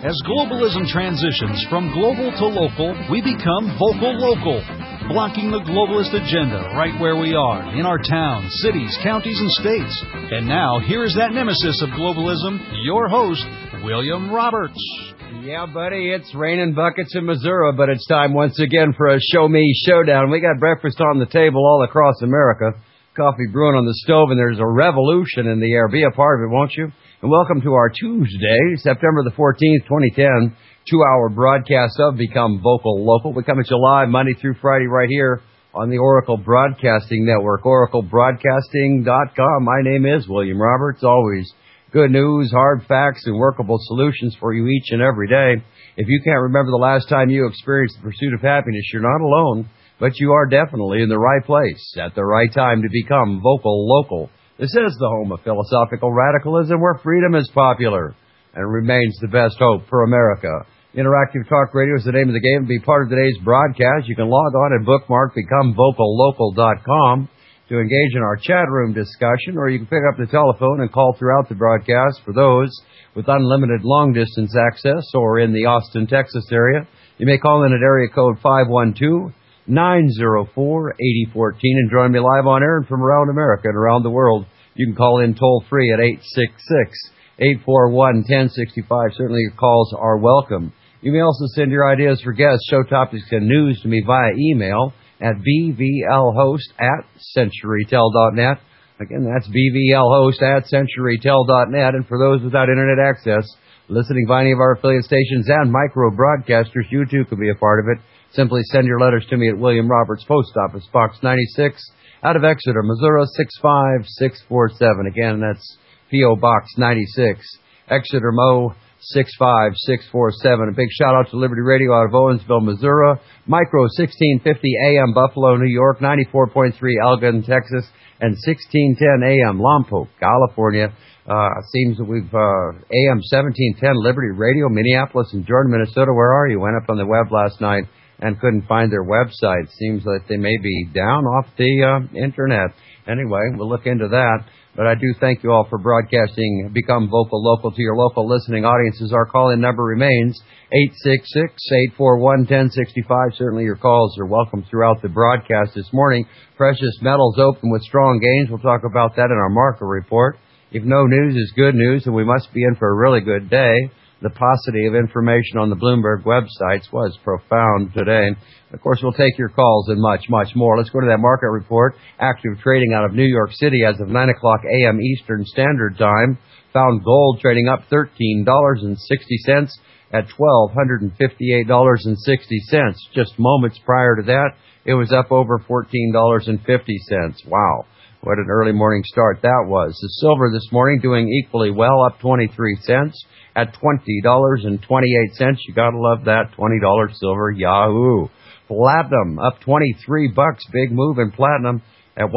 As globalism transitions from global to local, we become vocal local, blocking the globalist agenda right where we are, in our towns, cities, counties, and states. And now, here is that nemesis of globalism, your host, William Roberts. Yeah, buddy, it's raining buckets in Missouri, but it's time once again for a Show Me Showdown. We got breakfast on the table all across America, coffee brewing on the stove, and there's a revolution in the air. Be a part of it, won't you? And welcome to our Tuesday, September the 14th, 2010, 2-hour broadcast of Become Vocal Local. We come at you live Monday through Friday right here on the Oracle Broadcasting Network, oraclebroadcasting.com. My name is William Roberts. Always good news, hard facts, and workable solutions for you each and every day. If you can't remember the last time you experienced the pursuit of happiness, you're not alone, but you are definitely in the right place at the right time to become vocal local. This is the home of philosophical radicalism where freedom is popular and remains the best hope for America. Interactive Talk Radio is the name of the game. To be part of today's broadcast, you can log on and bookmark becomevocallocal.com to engage in our chat room discussion, or you can pick up the telephone and call throughout the broadcast for those with unlimited long-distance access or in the Austin, Texas area. You may call in at area code 512-904-8014 and join me live on air and from around America and around the world. You can call in toll-free at 866-841-1065. Certainly your calls are welcome. You may also send your ideas for guests, show topics, and news to me via email at bvlhost@centurytel.net. Again, that's bvlhost@centurytel.net. And for those without internet access, listening via any of our affiliate stations and micro broadcasters, you too can be a part of it. Simply send your letters to me at William Roberts, Post Office Box 96, out of Exeter, Missouri 65647. Again, that's P.O. Box 96, Exeter, Mo 65647. A big shout out to Liberty Radio out of Owensville, Missouri, Micro 1650 AM Buffalo, New York, 94.3 Elgin, Texas, and 1610 AM Lompoc, California. Seems that we've AM 1710 Liberty Radio, Minneapolis and Jordan, Minnesota. Where are you? Went up on the web last night and couldn't find their website. Seems like they may be down off the internet. Anyway, we'll look into that. But I do thank you all for broadcasting Become Vocal Local to your local listening audiences. Our call-in number remains 866-841-1065. Certainly your calls are welcome throughout the broadcast this morning. Precious metals open with strong gains. We'll talk about that in our market report. If no news is good news, then we must be in for a really good day. The paucity of information on the Bloomberg websites was profound today. Of course, we'll take your calls and much, much more. Let's go to that market report. Active trading out of New York City as of 9 o'clock a.m. Eastern Standard Time. Found gold trading up $13.60 at $1,258.60. Just moments prior to that, it was up over $14.50. Wow. What an early morning start that was. The silver this morning doing equally well, up 23 cents at $20.28. You gotta love that $20 silver. Yahoo! Platinum up $23. Big move in platinum at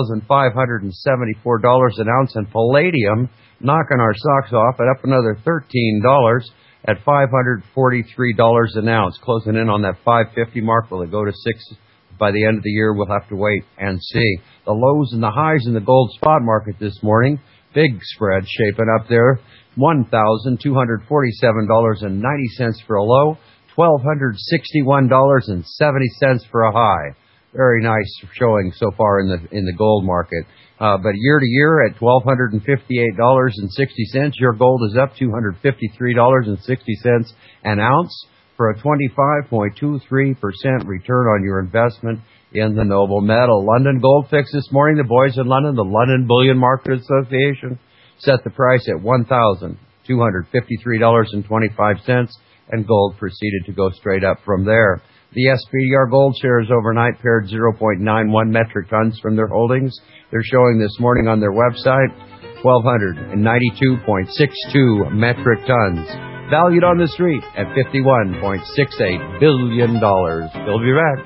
$1,574 an ounce, and palladium knocking our socks off at up another $13 at $543 an ounce. Closing in on that 550 mark. Will it go to 6? By the end of the year, we'll have to wait and see. The lows and the highs in the gold spot market this morning. Big spread shaping up there. $1,247.90 for a low. $1,261.70 for a high. Very nice showing so far in the gold market. But year to year at $1,258.60, your gold is up $253.60 an ounce, for a 25.23% return on your investment in the noble metal. London Gold Fix this morning. The boys in London, the London Bullion Market Association, set the price at $1,253.25, and gold proceeded to go straight up from there. The SPDR gold shares overnight paired 0.91 metric tons from their holdings. They're showing this morning on their website 1,292.62 metric tons. Valued on the street at $51.68 billion. We'll be back.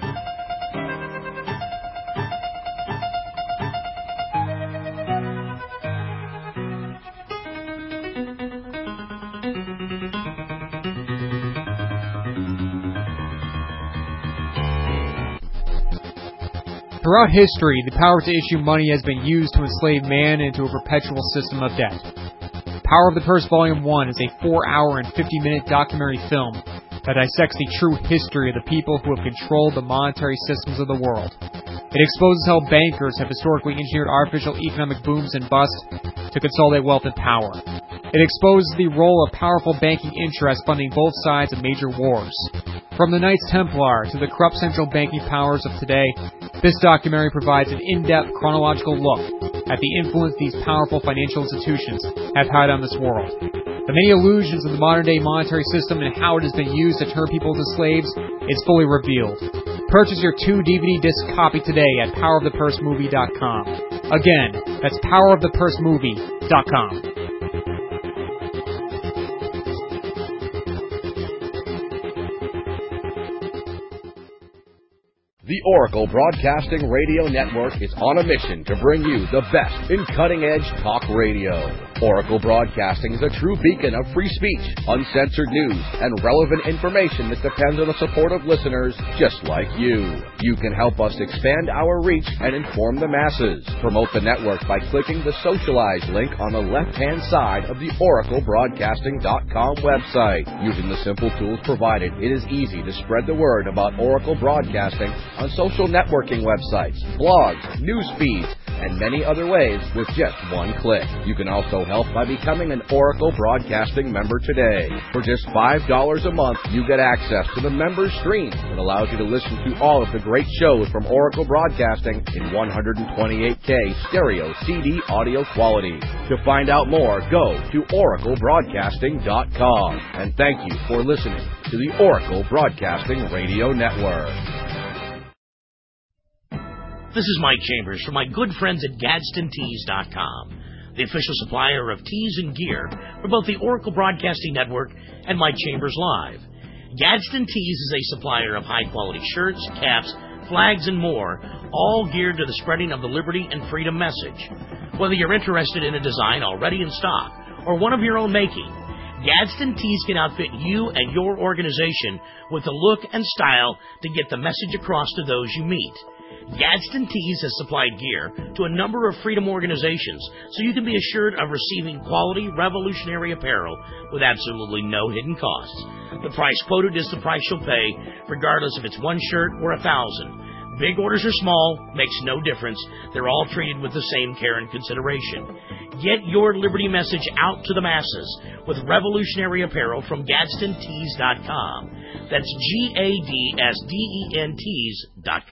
Throughout history, the power to issue money has been used to enslave man into a perpetual system of debt. Power of the Purse Volume 1 is a 4-hour and 50-minute documentary film that dissects the true history of the people who have controlled the monetary systems of the world. It exposes how bankers have historically engineered artificial economic booms and busts to consolidate wealth and power. It exposes the role of powerful banking interests funding both sides of major wars. From the Knights Templar to the corrupt central banking powers of today, this documentary provides an in-depth chronological look at the influence these powerful financial institutions have had on this world. The many illusions of the modern-day monetary system and how it has been used to turn people into slaves is fully revealed. Purchase your 2 DVD disc copy today at powerofthepursemovie.com. Again, that's powerofthepursemovie.com. The Oracle Broadcasting Radio Network is on a mission to bring you the best in cutting-edge talk radio. Oracle Broadcasting is a true beacon of free speech, uncensored news, and relevant information that depends on the support of listeners just like you. You can help us expand our reach and inform the masses. Promote the network by clicking the Socialize link on the left-hand side of the OracleBroadcasting.com website. Using the simple tools provided, it is easy to spread the word about Oracle Broadcasting on social networking websites, blogs, news feeds, and many other ways with just one click. You can also help by becoming an Oracle Broadcasting member today. For just $5 a month, you get access to the member stream that allows you to listen to all of the great shows from Oracle Broadcasting in 128K stereo CD audio quality. To find out more, go to oraclebroadcasting.com. And thank you for listening to the Oracle Broadcasting Radio Network. This is Mike Chambers from my good friends at GadsdenTees.com, the official supplier of tees and gear for both the Oracle Broadcasting Network and Mike Chambers Live. Gadsden Tees is a supplier of high-quality shirts, caps, flags, and more, all geared to the spreading of the liberty and freedom message. Whether you're interested in a design already in stock or one of your own making, Gadsden Tees can outfit you and your organization with the look and style to get the message across to those you meet. Gadsden Tees has supplied gear to a number of freedom organizations, so you can be assured of receiving quality, revolutionary apparel with absolutely no hidden costs. The price quoted is the price you'll pay, regardless if it's one shirt or 1,000. Big orders or small, makes no difference. They're all treated with the same care and consideration. Get your liberty message out to the masses with revolutionary apparel from GadsdenTees.com. That's GADSDENTees.com.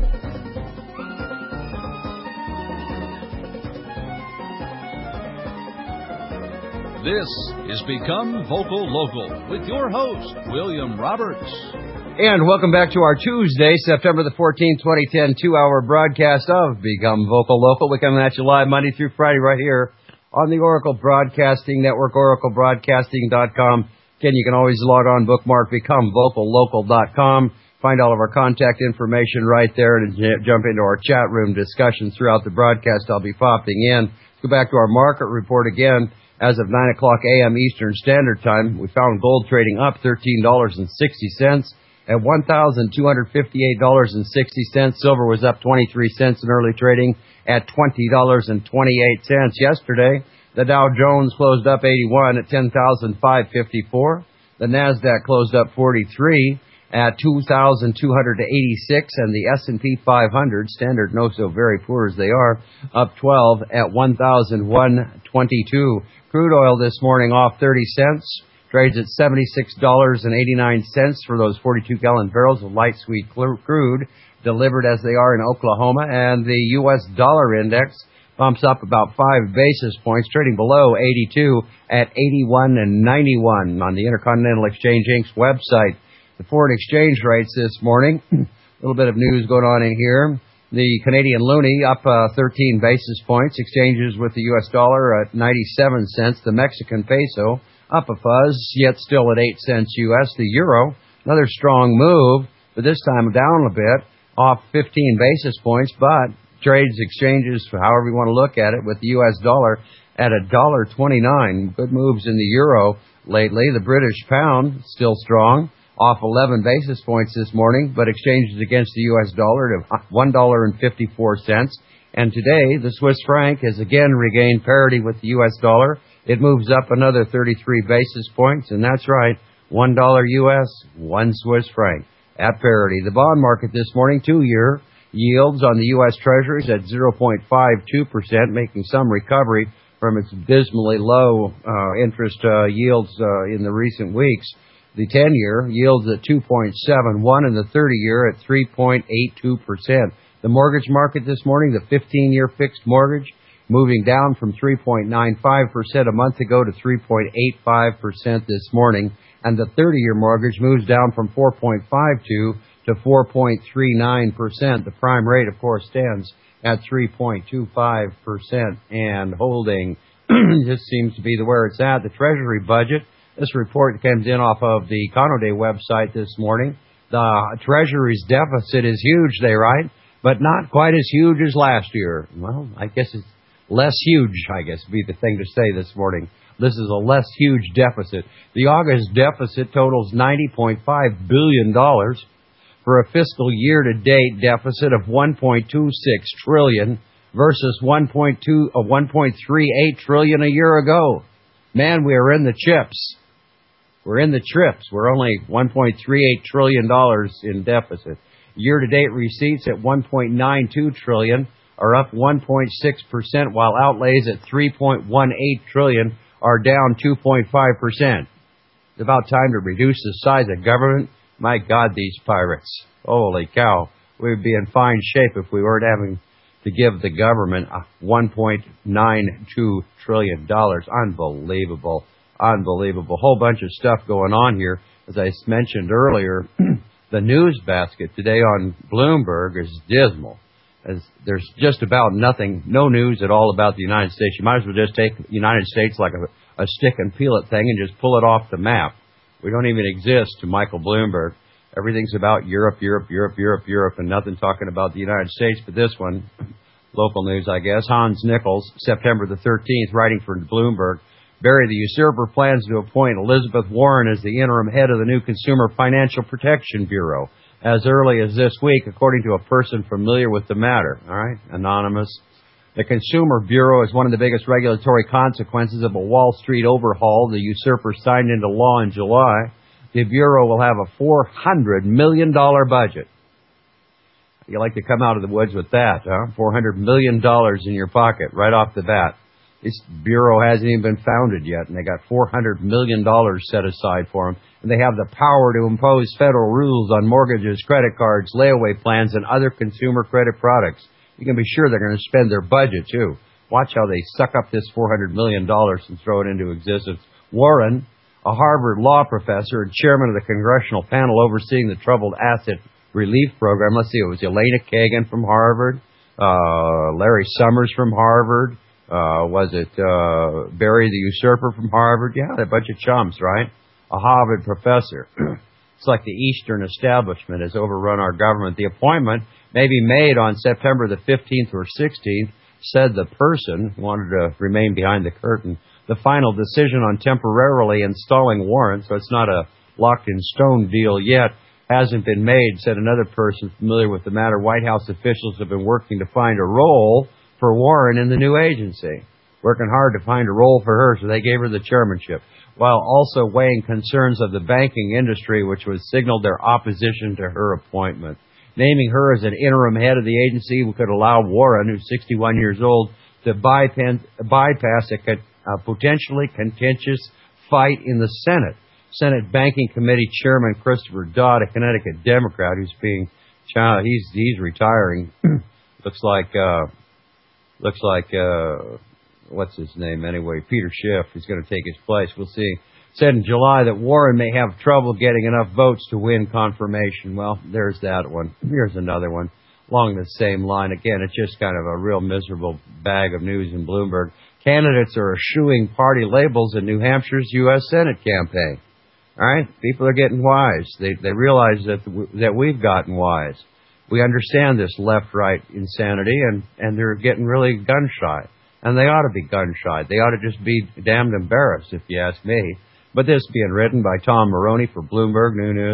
This is Become Vocal Local with your host, William Roberts. And welcome back to our Tuesday, September the 14th, 2010, 2-hour broadcast of Become Vocal Local. We're coming at you live Monday through Friday right here on the Oracle Broadcasting Network, oraclebroadcasting.com. Again, you can always log on, bookmark, becomevocallocal.com. Find all of our contact information right there and jump into our chat room discussions throughout the broadcast. I'll be popping in. Let's go back to our market report again. As of 9 o'clock a.m. Eastern Standard Time, we found gold trading up $13.60 at $1,258.60. Silver was up 23 cents in early trading at $20.28. Yesterday, the Dow Jones closed up 81 at 10,554. The NASDAQ closed up 43 at 2,286, and the S&P 500, standard no so very poor as they are, up 12 at 1,122. Crude oil this morning off 30 cents, trades at $76.89 for those 42-gallon barrels of light sweet crude delivered as they are in Oklahoma, and the U.S. dollar index bumps up about 5 basis points, trading below 82 at 81.91 on the Intercontinental Exchange Inc.'s website. The foreign exchange rates this morning, a little bit of news going on in here. The Canadian loonie up 13 basis points, exchanges with the U.S. dollar at 97 cents. The Mexican peso up a fuzz, yet still at 8 cents U.S. The euro, another strong move, but this time down a bit, off 15 basis points, but trades, exchanges, however you want to look at it, with the U.S. dollar at $1.29. Good moves in the euro lately. The British pound still strong, off 11 basis points this morning, but exchanges against the U.S. dollar to $1.54. And today, the Swiss franc has again regained parity with the U.S. dollar. It moves up another 33 basis points, and that's right, $1 U.S., 1 Swiss franc at parity. The bond market this morning, 2-year yields on the U.S. Treasuries at 0.52%, making some recovery from its dismally low interest yields in the recent weeks. The 10-year yields at 2.71 and the 30-year at 3.82%. The mortgage market this morning, the 15-year fixed mortgage, moving down from 3.95% a month ago to 3.85% this morning. And the 30-year mortgage moves down from 4.52 to 4.39%. The prime rate, of course, stands at 3.25% and holding. This seems to be where it's at. The Treasury budget, this report comes in off of the Econoday website this morning. The Treasury's deficit is huge, they write, but not quite as huge as last year. Well, I guess it's less huge, I guess, would be the thing to say this morning. This is a less huge deficit. The August deficit totals $90.5 billion for a fiscal year-to-date deficit of $1.26 trillion versus $1.38 trillion a year ago. Man, we are in the chips. We're in the trips. We're only $1.38 trillion in deficit. Year-to-date receipts at $1.92 trillion are up 1.6%, while outlays at $3.18 trillion are down 2.5%. It's about time to reduce the size of government. My God, these pirates. Holy cow. We would be in fine shape if we weren't having to give the government $1.92 trillion. Unbelievable. Unbelievable. Whole bunch of stuff going on here. As I mentioned earlier, the news basket today on Bloomberg is dismal. As there's just about nothing, no news at all about the United States. You might as well just take the United States like a stick and peel it thing and just pull it off the map. We don't even exist to Michael Bloomberg. Everything's about Europe, and nothing talking about the United States. But this one, local news, I guess. Hans Nichols, September the 13th, writing for Bloomberg. Barry the usurper plans to appoint Elizabeth Warren as the interim head of the new Consumer Financial Protection Bureau as early as this week, according to a person familiar with the matter. All right, anonymous. The Consumer Bureau is one of the biggest regulatory consequences of a Wall Street overhaul the usurper signed into law in July. The Bureau will have a $400 million budget. You like to come out of the woods with that, huh? $400 million in your pocket right off the bat. This Bureau hasn't even been founded yet, and they got $400 million set aside for them. And they have the power to impose federal rules on mortgages, credit cards, layaway plans, and other consumer credit products. You can be sure they're going to spend their budget, too. Watch how they suck up this $400 million and throw it into existence. Warren, a Harvard law professor and chairman of the congressional panel overseeing the Troubled Asset Relief Program. Let's see, it was Elena Kagan from Harvard, Larry Summers from Harvard, was it Barry the usurper from Harvard? Yeah, they're a bunch of chumps, right? A Harvard professor. It's like the Eastern establishment has overrun our government. The appointment may be made on September the 15th or 16th, said the person who wanted to remain behind the curtain. The final decision on temporarily installing Warren, so it's not a locked-in-stone deal yet, hasn't been made, said another person familiar with the matter. White House officials have been working to find a role for Warren in the new agency. Working hard to find a role for her, so they gave her the chairmanship, while also weighing concerns of the banking industry, which was signaled their opposition to her appointment. Naming her as an interim head of the agency could allow Warren, who's 61 years old, to bypass a potentially contentious fight in the Senate. Senate Banking Committee Chairman Christopher Dodd, a Connecticut Democrat, who's he's retiring. Looks like what's his name anyway? Peter Schiff. He's going to take his place. We'll see. Said in July that Warren may have trouble getting enough votes to win confirmation. Well, there's that one. Here's another one along the same line. Again, it's just kind of a real miserable bag of news in Bloomberg. Candidates are eschewing party labels in New Hampshire's U.S. Senate campaign. All right? People are getting wise. They realize that we've gotten wise. We understand this left-right insanity, and they're getting really gun-shy. And they ought to be gun-shy. They ought to just be damned embarrassed, if you ask me. But this being written by Tom Maroney for Bloomberg New News.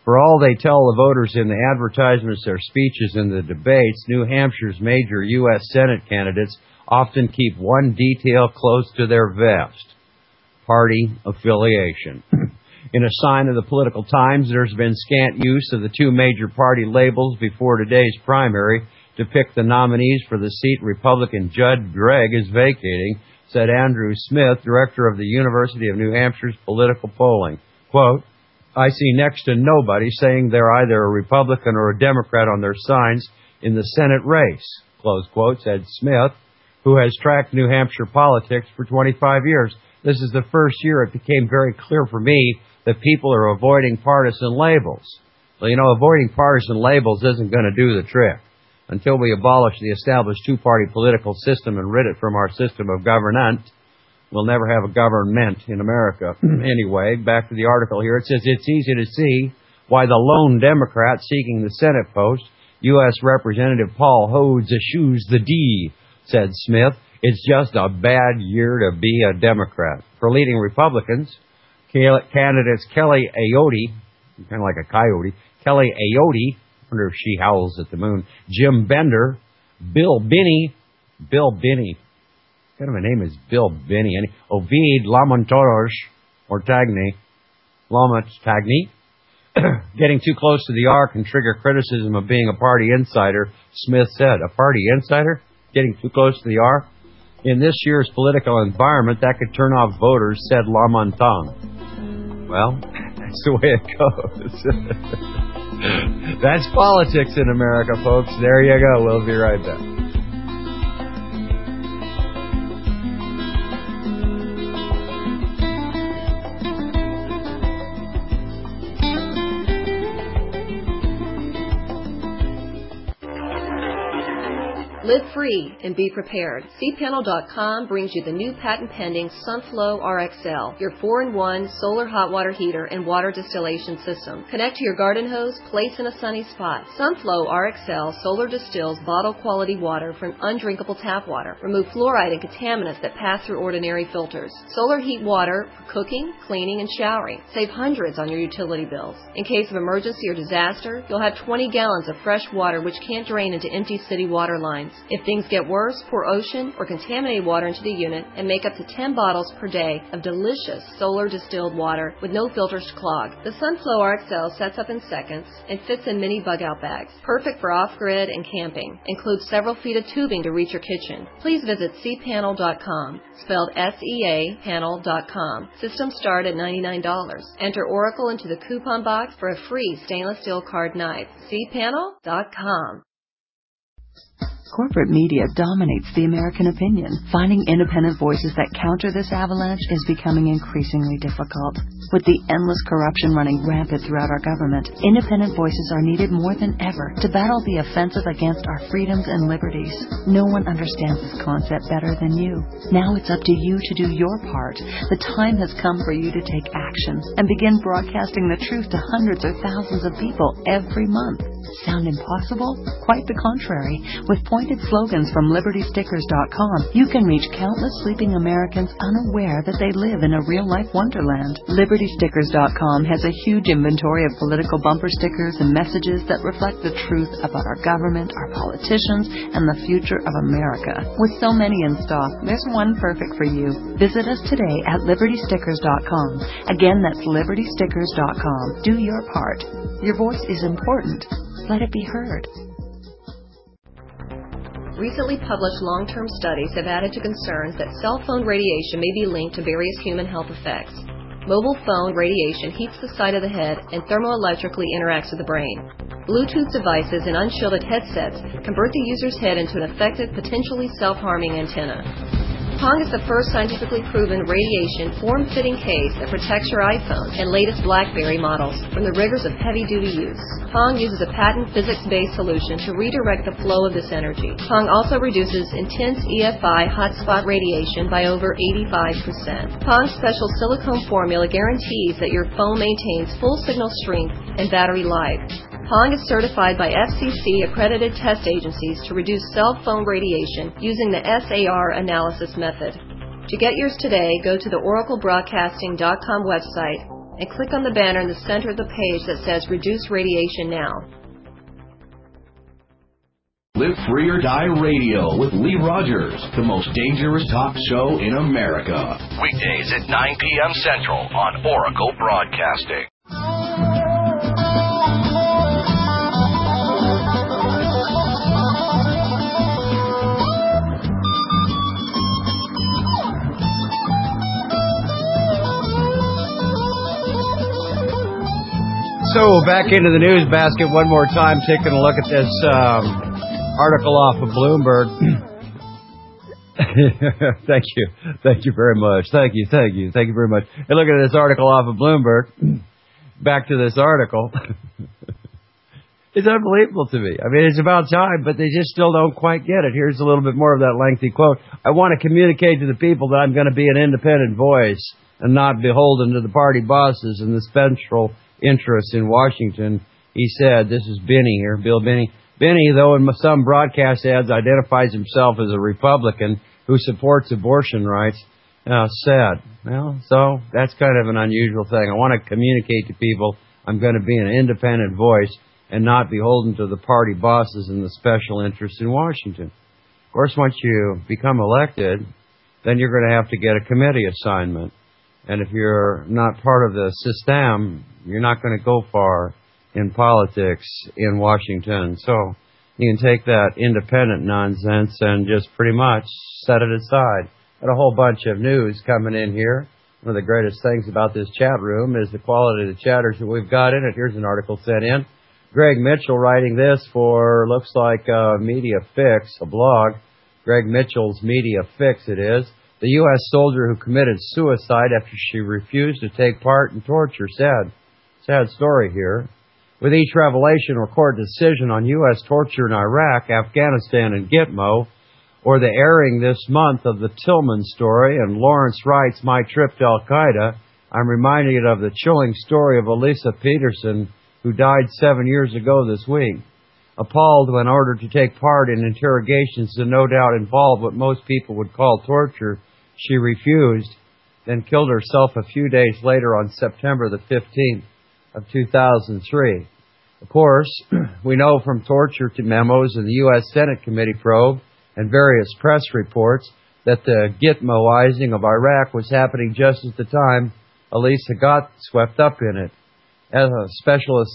For all they tell the voters in the advertisements, their speeches, and the debates, New Hampshire's major U.S. Senate candidates often keep one detail close to their vest: party affiliation. In a sign of the political times, there's been scant use of the two major party labels before today's primary to pick the nominees for the seat Republican Judd Gregg is vacating, said Andrew Smith, director of the University of New Hampshire's political polling. Quote, I see next to nobody saying they're either a Republican or a Democrat on their signs in the Senate race, close quote, said Smith, who has tracked New Hampshire politics for 25 years. This is the first year it became very clear for me that people are avoiding partisan labels. Well, avoiding partisan labels isn't going to do the trick. Until we abolish the established two-party political system and rid it from our system of government, we'll never have a government in America. Anyway, back to the article here. It says it's easy to see why the lone Democrat seeking the Senate post, U.S. Representative Paul Hodes, eschews the D, said Smith. It's just a bad year to be a Democrat. For leading Republicans, candidates Kelly Ayotte, kind of like a coyote, Kelly Ayotte, I wonder if she howls at the moon, Jim Bender, Bill Binney, what kind of a name is Bill Binney? Ovid Lamontagne, getting too close to the R can trigger criticism of being a party insider, Smith said. A party insider? Getting too close to the R? In this year's political environment, that could turn off voters, said Lamontagne. Well, that's the way it goes. That's politics in America, folks. There you go. We'll be right back. Live free and be prepared. cpanel.com brings you the new patent-pending Sunflow RXL, your 4-in-1 solar hot water heater and water distillation system. Connect to your garden hose, place in a sunny spot. Sunflow RXL solar distills bottle-quality water from undrinkable tap water. Remove fluoride and contaminants that pass through ordinary filters. Solar heat water for cooking, cleaning, and showering. Save hundreds on your utility bills. In case of emergency or disaster, you'll have 20 gallons of fresh water which can't drain into empty city water lines. If things get worse, pour ocean or contaminated water into the unit and make up to 10 bottles per day of delicious solar distilled water with no filters to clog. The Sunflow RXL sets up in seconds and fits in mini bug-out bags. Perfect for off-grid and camping. Includes several feet of tubing to reach your kitchen. Please visit cpanel.com, spelled S-E-A, panel.com. Systems start at $99. Enter Oracle into the coupon box for a free stainless steel card knife. cpanel.com. Corporate media dominates the American opinion. Finding independent voices that counter this avalanche is becoming increasingly difficult. With the endless corruption running rampant throughout our government, independent voices are needed more than ever to battle the offensive against our freedoms and liberties. No one understands this concept better than you. Now it's up to you to do your part. The time has come for you to take action and begin broadcasting the truth to hundreds or thousands of people every month. Sound impossible? Quite the contrary. With pointed slogans from LibertyStickers.com, you can reach countless sleeping Americans unaware that they live in a real-life wonderland. LibertyStickers.com has a huge inventory of political bumper stickers and messages that reflect the truth about our government, our politicians, and the future of America. With so many in stock, there's one perfect for you. Visit us today at LibertyStickers.com. Again, that's LibertyStickers.com. Do your part. Your voice is important. Let it be heard. Recently published long-term studies have added to concerns that cell phone radiation may be linked to various human health effects. Mobile phone radiation heats the side of the head and thermoelectrically interacts with the brain. Bluetooth devices and unshielded headsets convert the user's head into an effective, potentially self-harming antenna. Pong is the first scientifically proven radiation form-fitting case that protects your iPhone and latest BlackBerry models from the rigors of heavy-duty use. Pong uses a patent physics-based solution to redirect the flow of this energy. Pong also reduces intense EFI hotspot radiation by over 85%. Pong's special silicone formula guarantees that your phone maintains full signal strength and battery life. Pong is certified by FCC-accredited test agencies to reduce cell phone radiation using the SAR analysis method. To get yours today, go to the OracleBroadcasting.com website and click on the banner in the center of the page that says Reduce Radiation Now. Live Free or Die Radio with Lee Rogers, the most dangerous talk show in America. Weekdays at 9 p.m. Central on Oracle Broadcasting. So back into the news basket one more time, taking a look at this article off of Bloomberg. Thank you very much. Thank you very much. And look at this article off of Bloomberg. Back to this article. It's unbelievable to me. I mean, it's about time, but they just still don't quite get it. Here's a little bit more of that lengthy quote. I want to communicate to the people that I'm going to be an independent voice and not beholden to the party bosses and the special interests in Washington. He said, this is Binney here, Bill Binney. Binney, though in some broadcast ads identifies himself as a Republican who supports abortion rights, said, well, so that's kind of an unusual thing. I want to communicate to people I'm going to be an independent voice and not beholden to the party bosses and the special interests in Washington. Of course, once you become elected, then you're going to have to get a committee assignment. And if you're not part of the system, you're not going to go far in politics in Washington. So you can take that independent nonsense and just pretty much set it aside. Got a whole bunch of news coming in here. One of the greatest things about this chat room is the quality of the chatters that we've got in it. Here's an article sent in. Greg Mitchell writing this for, looks like Media Fix, a blog. Greg Mitchell's Media Fix it is. The U.S. soldier who committed suicide after she refused to take part in torture. Sad story here. With each revelation or court decision on U.S. torture in Iraq, Afghanistan, and Gitmo, or the airing this month of the Tillman story and Lawrence Wright's My Trip to Al-Qaeda, I'm reminded of the chilling story of Elisa Peterson, who died 7 years ago this week. Appalled when ordered to take part in interrogations that no doubt involved what most people would call torture, she refused, then killed herself a few days later on September the 15th of 2003. Of course, we know from torture memos in the U.S. Senate Committee probe and various press reports that the Gitmoizing of Iraq was happening just at the time Elisa got swept up in it. As a specialist,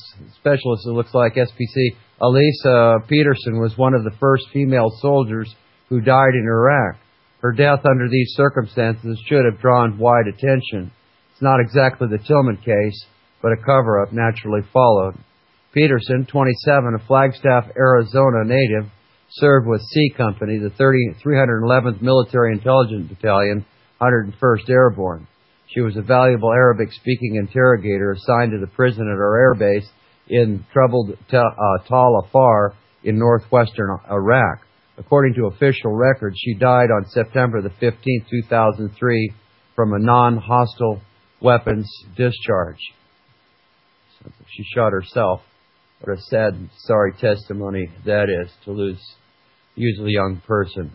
it looks like SPC, Elisa Peterson was one of the first female soldiers who died in Iraq. Her death under these circumstances should have drawn wide attention. It's not exactly the Tillman case, but a cover-up naturally followed. Peterson, 27, a Flagstaff, Arizona native, served with C Company, the 311th Military Intelligence Battalion, 101st Airborne. She was a valuable Arabic-speaking interrogator assigned to the prison at our air base in troubled Tal Afar in northwestern Iraq. According to official records, she died on September the 15th, 2003, from a non-hostile weapons discharge. So she shot herself. What a sad, sorry testimony that is, to lose a usually young person.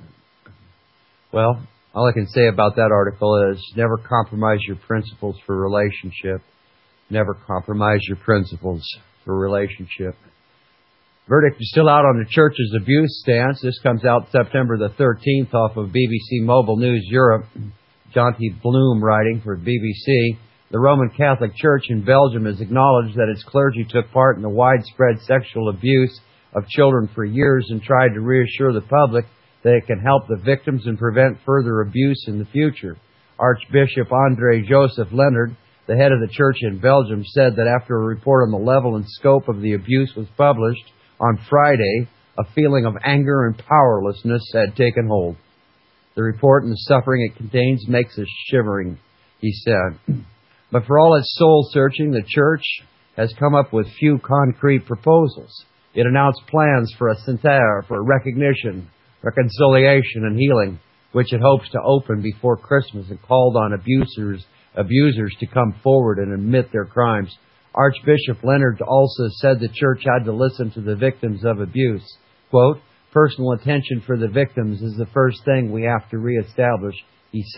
Well, all I can say about that article is never compromise your principles for relationship. Never compromise your principles for relationship. Verdict is still out on the church's abuse stance. This comes out September the 13th off of BBC Mobile News Europe. Jonty Bloom writing for BBC. The Roman Catholic Church in Belgium has acknowledged that its clergy took part in the widespread sexual abuse of children for years and tried to reassure the public that it can help the victims and prevent further abuse in the future. Archbishop André Joseph Leonard, the head of the church in Belgium, said that after a report on the level and scope of the abuse was published on Friday, a feeling of anger and powerlessness had taken hold. The report and the suffering it contains makes us shivering, he said. But for all its soul-searching, the church has come up with few concrete proposals. It announced plans for a centre for recognition, reconciliation, and healing, which it hopes to open before Christmas, and called on abusers to come forward and admit their crimes. Archbishop Leonard also said the church had to listen to the victims of abuse. Quote, personal attention for the victims is the first thing we have to reestablish, he said.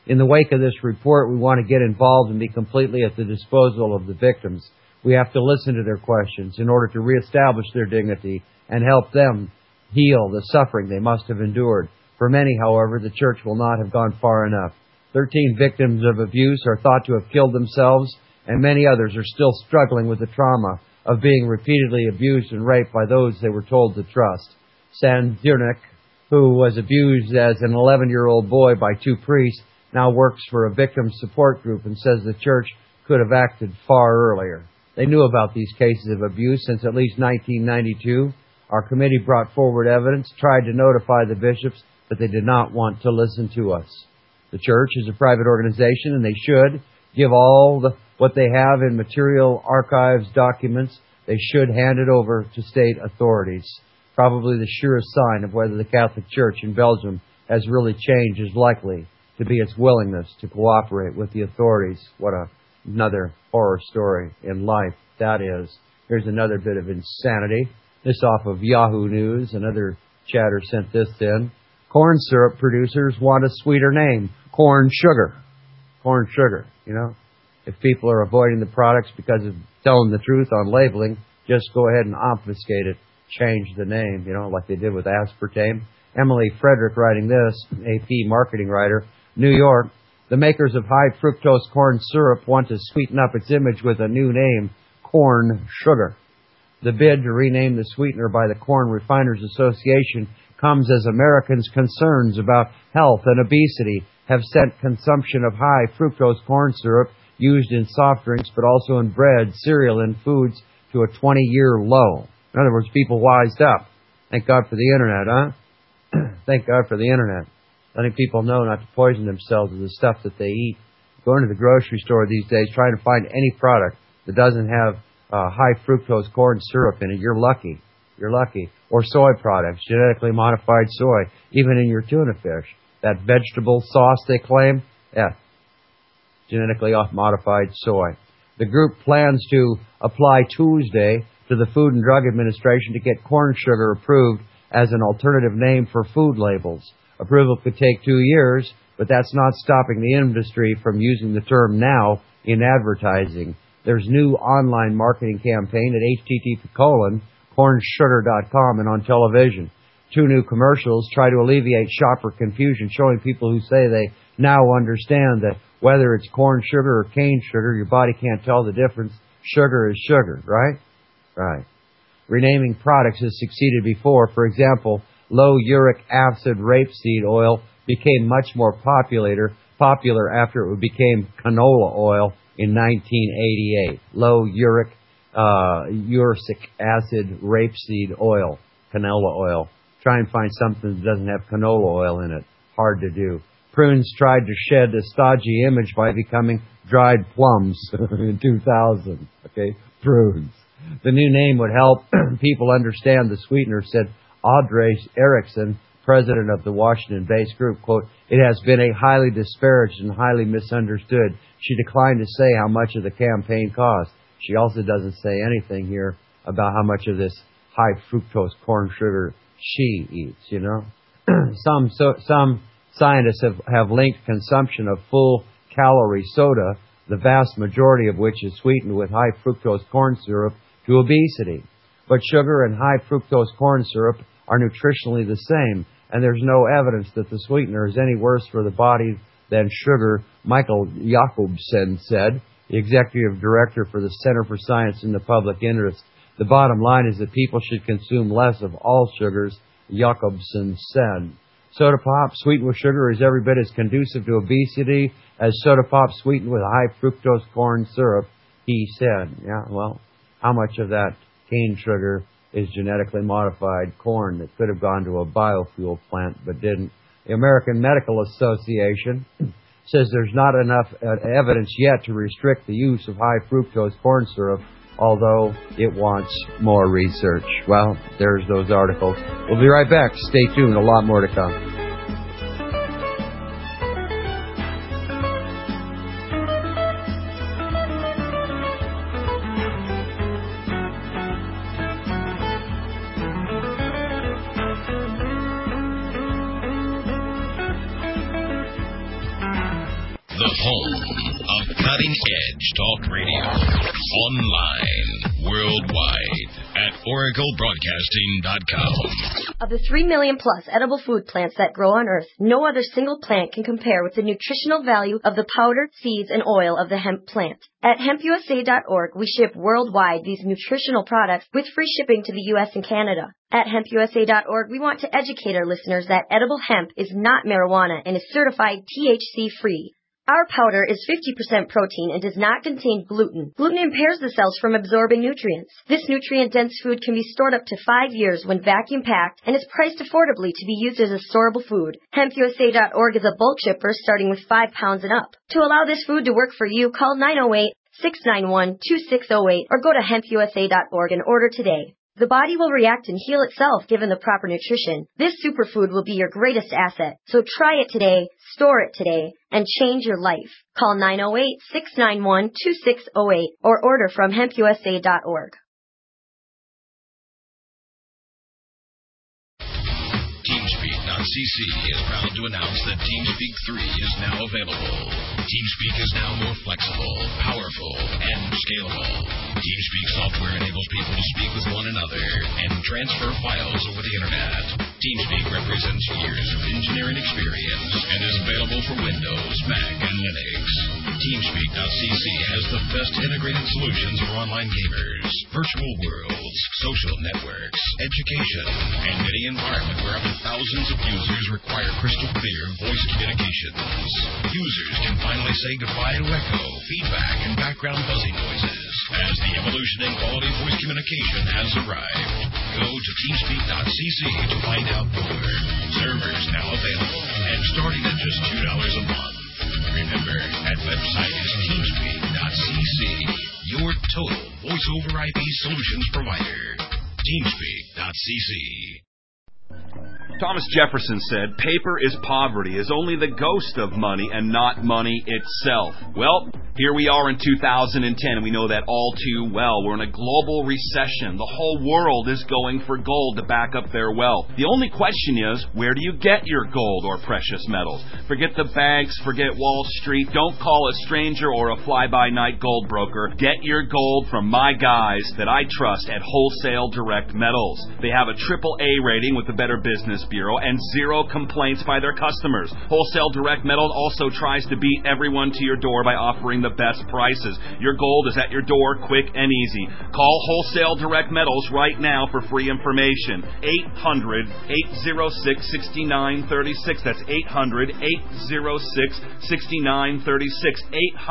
In the wake of this report, we want to get involved and be completely at the disposal of the victims. We have to listen to their questions in order to reestablish their dignity and help them heal the suffering they must have endured. For many, however, the church will not have gone far enough. 13 victims of abuse are thought to have killed themselves, and many others are still struggling with the trauma of being repeatedly abused and raped by those they were told to trust. Sandurnik, who was abused as an 11-year-old boy by 2 priests, now works for a victim support group and says the church could have acted far earlier. They knew about these cases of abuse since at least 1992. Our committee brought forward evidence, tried to notify the bishops, but they did not want to listen to us. The church is a private organization, and they should give all what they have in material, archives, documents. They should hand it over to state authorities. Probably the surest sign of whether the Catholic Church in Belgium has really changed is likely to be its willingness to cooperate with the authorities. What another horror story in life that is. Here's another bit of insanity. This off of Yahoo News. Another chatter sent this in. Corn syrup producers want a sweeter name. Corn sugar. Corn sugar, you know. If people are avoiding the products because of telling the truth on labeling, just go ahead and obfuscate it. Change the name, you know, like they did with aspartame. Emily Frederick writing this, AP marketing writer, New York. The makers of high fructose corn syrup want to sweeten up its image with a new name, corn sugar. The bid to rename the sweetener by the Corn Refiners Association comes as Americans' concerns about health and obesity have sent consumption of high fructose corn syrup used in soft drinks, but also in bread, cereal, and foods to a 20-year low. In other words, people wised up. Thank God for the Internet, huh? Thank God for the Internet. Letting people know not to poison themselves with the stuff that they eat. Going to the grocery store these days, trying to find any product that doesn't have high fructose corn syrup in it. You're lucky. You're lucky. Or soy products, genetically modified soy, even in your tuna fish. That vegetable sauce they claim, genetically modified soy. The group plans to apply Tuesday to the Food and Drug Administration to get corn sugar approved as an alternative name for food labels. Approval could take 2 years, but that's not stopping the industry from using the term now in advertising. There's new online marketing campaign at http://cornsugar.com and on television. 2 new commercials try to alleviate shopper confusion, showing people who say they now understand that whether it's corn sugar or cane sugar, your body can't tell the difference. Sugar is sugar, right? Right. Renaming products has succeeded before. For example, low uric acid rapeseed oil became much more popular after it became canola oil in 1988. Low uric acid rapeseed oil, canola oil. Try and find something that doesn't have canola oil in it. Hard to do. Prunes tried to shed a stodgy image by becoming dried plums in 2000. Okay, prunes. The new name would help people understand the sweetener, said Audrey Erickson, president of the Washington-based group. Quote, it has been a highly disparaged and highly misunderstood. She declined to say how much of the campaign cost. She also doesn't say anything here about how much of this high fructose corn sugar she eats, you know. Some scientists have linked consumption of full-calorie soda, the vast majority of which is sweetened with high fructose corn syrup, to obesity. But sugar and high fructose corn syrup are nutritionally the same, and there's no evidence that the sweetener is any worse for the body than sugar, Michael Jacobsen said, the executive director for the Center for Science in the Public Interest. The bottom line is that people should consume less of all sugars, Jacobsen said. Soda pop sweetened with sugar is every bit as conducive to obesity as soda pop sweetened with high fructose corn syrup, he said. Yeah, well, how much of that cane sugar is genetically modified corn that could have gone to a biofuel plant but didn't? The American Medical Association says there's not enough evidence yet to restrict the use of high fructose corn syrup, although it wants more research. Well, there's those articles. We'll be right back. Stay tuned. A lot more to come. The home of cutting-edge talk radio. Online, worldwide, at oraclebroadcasting.com. Of the 3 million plus edible food plants that grow on Earth, no other single plant can compare with the nutritional value of the powder, seeds, and oil of the hemp plant. At hempusa.org, we ship worldwide these nutritional products with free shipping to the U.S. and Canada. At hempusa.org, we want to educate our listeners that edible hemp is not marijuana and is certified THC-free. Our powder is 50% protein and does not contain gluten. Gluten impairs the cells from absorbing nutrients. This nutrient-dense food can be stored up to 5 years when vacuum-packed and is priced affordably to be used as a storable food. HempUSA.org is a bulk shipper starting with 5 pounds and up. To allow this food to work for you, call 908-691-2608 or go to hempusa.org and order today. The body will react and heal itself given the proper nutrition. This superfood will be your greatest asset. So try it today, store it today, and change your life. Call 908-691-2608 or order from hempusa.org. TeamSpeak.cc is proud to announce that TeamSpeak 3 is now available. TeamSpeak is now more flexible, powerful, and scalable. TeamSpeak software enables people to speak with one another and transfer files over the internet. TeamSpeak represents years of engineering experience and is available for Windows, Mac, and Linux. TeamSpeak.cc has the best integrated solutions for online gamers, virtual worlds, social networks, education, and any environment where up to thousands of users require crystal clear voice communications. Users can finally say goodbye to echo, feedback, and background buzzing noises as the evolution in quality voice communication has arrived. Go to teamspeak.cc to find out more. Servers now available and starting at just $2 a month. Remember, that website is teamspeak.cc, your total voice-over IP solutions provider. Teamspeak.cc. Thomas Jefferson said, paper is poverty, is only the ghost of money and not money itself. Well, here we are in 2010, and we know that all too well. We're in a global recession. The whole world is going for gold to back up their wealth. The only question is, where do you get your gold or precious metals? Forget the banks, forget Wall Street. Don't call a stranger or a fly-by-night gold broker. Get your gold from my guys that I trust at Wholesale Direct Metals. They have a AAA rating with the Better Business Bureau and 0 complaints by their customers. Wholesale Direct Metals also tries to beat everyone to your door by offering the best prices. Your gold is at your door, quick and easy. Call Wholesale Direct Metals right now for free information. 800-806-6936. That's 800-806-6936.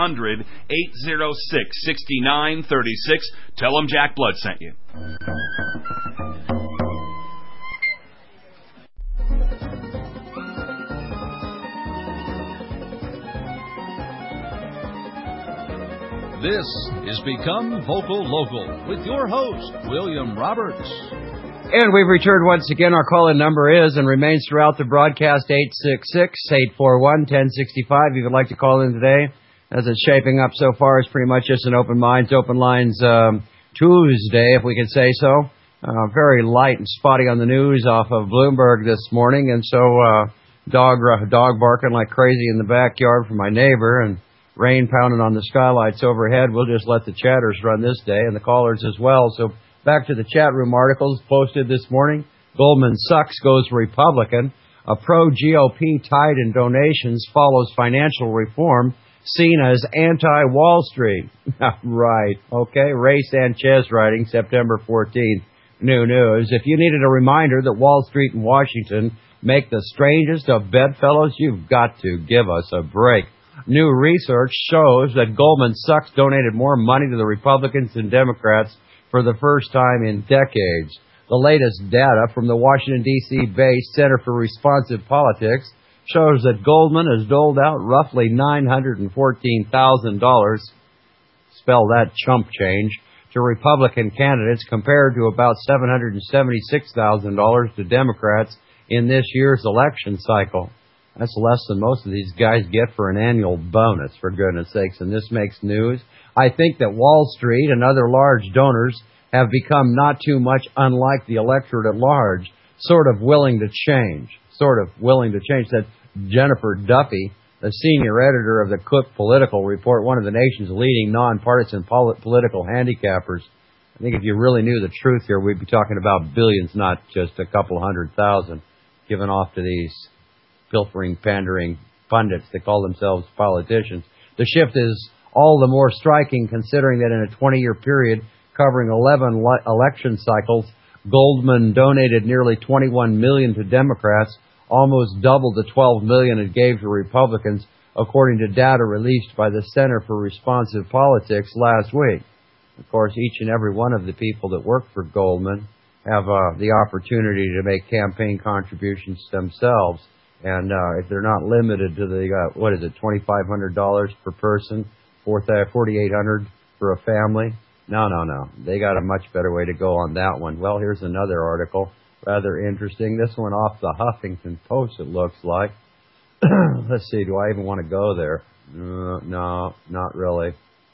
800-806-6936. Tell them Jack Blood sent you. This is Become Vocal Local with your host, William Roberts. And we've returned once again. Our call-in number is and remains throughout the broadcast 866-841-1065. If you'd like to call in today, as it's shaping up so far, it's pretty much just an open lines Tuesday, if we can say so. Very light and spotty on the news off of Bloomberg this morning, and so dog barking like crazy in the backyard from my neighbor, and rain pounding on the skylights overhead. We'll just let the chatters run this day, and the callers as well. So back to the chat room articles posted this morning. Goldman Sachs goes Republican. A pro-GOP tide in donations follows financial reform seen as anti-Wall Street. Right. Okay. Ray Sanchez writing September 14th. New news. If you needed a reminder that Wall Street and Washington make the strangest of bedfellows, you've got to give us a break. New research shows that Goldman Sachs donated more money to the Republicans and Democrats for the first time in decades. The latest data from the Washington, D.C.-based Center for Responsive Politics shows that Goldman has doled out roughly $914,000, spell that chump change, to Republican candidates compared to about $776,000 to Democrats in this year's election cycle. That's less than most of these guys get for an annual bonus, for goodness sakes, and this makes news. I think that Wall Street and other large donors have become not too much unlike the electorate at large, sort of willing to change. That Jennifer Duffy the senior editor of the Cook Political Report, one of the nation's leading nonpartisan political handicappers. I think if you really knew the truth here, we'd be talking about billions, not just a couple 100,000 given off to these pilfering, pandering pundits that call themselves politicians. The shift is all the more striking considering that in a 20-year period covering 11 election cycles, Goldman donated nearly $21 million to Democrats, almost double the $12 million it gave to Republicans, according to data released by the Center for Responsive Politics last week. Of course, each and every one of the people that work for Goldman have the opportunity to make campaign contributions themselves. And if they're not limited to the, $2,500 per person, $4,800 for a family. No. They got a much better way to go on that one. Well, here's another article. Rather interesting. This one off the Huffington Post, it looks like. Let's see, do I even want to go there? No, not really.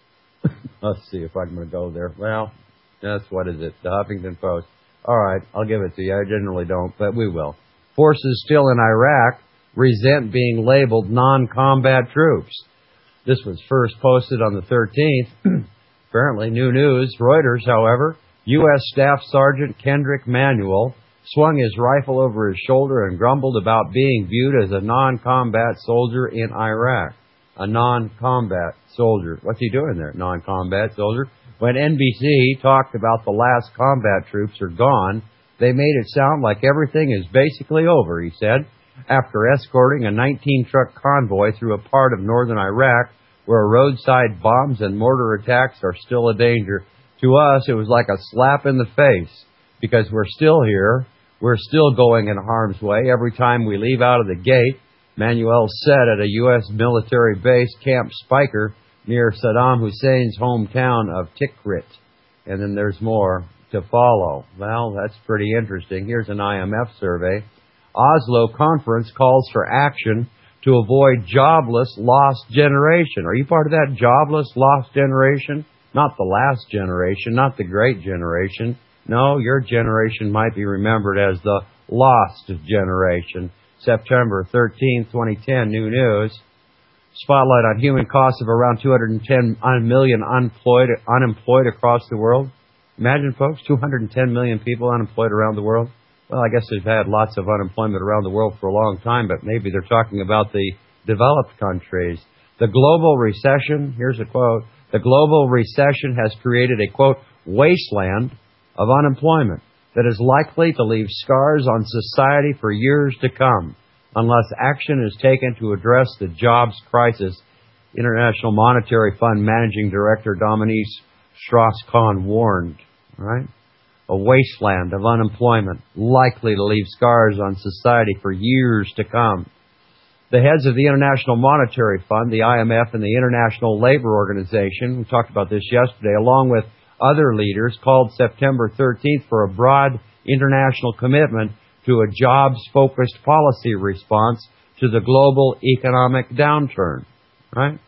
Let's see if I'm going to go there. Well, what is it? The Huffington Post. All right, I'll give it to you. I generally don't, but we will. Forces still in Iraq resent being labeled non-combat troops. This was first posted on the 13th. Apparently, new news. Reuters, however, U.S. Staff Sergeant Kendrick Manuel swung his rifle over his shoulder and grumbled about being viewed as a non-combat soldier in Iraq. A non-combat soldier. What's he doing there, non-combat soldier? When NBC talked about the last combat troops are gone, they made it sound like everything is basically over, he said, after escorting a 19-truck convoy through a part of northern Iraq where roadside bombs and mortar attacks are still a danger. To us, it was like a slap in the face, because we're still here, we're still going in harm's way every time we leave out of the gate, Manuel said at a U.S. military base, Camp Spiker, near Saddam Hussein's hometown of Tikrit. And then there's more to follow. Well, that's pretty interesting. Here's an IMF survey. Oslo conference calls for action to avoid jobless lost generation. Are you part of that jobless lost generation? Not the last generation, not the great generation. No, your generation might be remembered as the lost generation. September 13, 2010, new news. Spotlight on human costs of around 210 million unemployed across the world. Imagine, folks, 210 million people unemployed around the world. Well, I guess they've had lots of unemployment around the world for a long time, but maybe they're talking about the developed countries. The global recession, here's a quote, the global recession has created a, quote, wasteland of unemployment that is likely to leave scars on society for years to come unless action is taken to address the jobs crisis. International Monetary Fund Managing Director Dominique Strauss-Kahn warned, right? A wasteland of unemployment likely to leave scars on society for years to come. The heads of the International Monetary Fund, the IMF, and the International Labor Organization, we talked about this yesterday, along with other leaders, called September 13th for a broad international commitment to a jobs-focused policy response to the global economic downturn, right?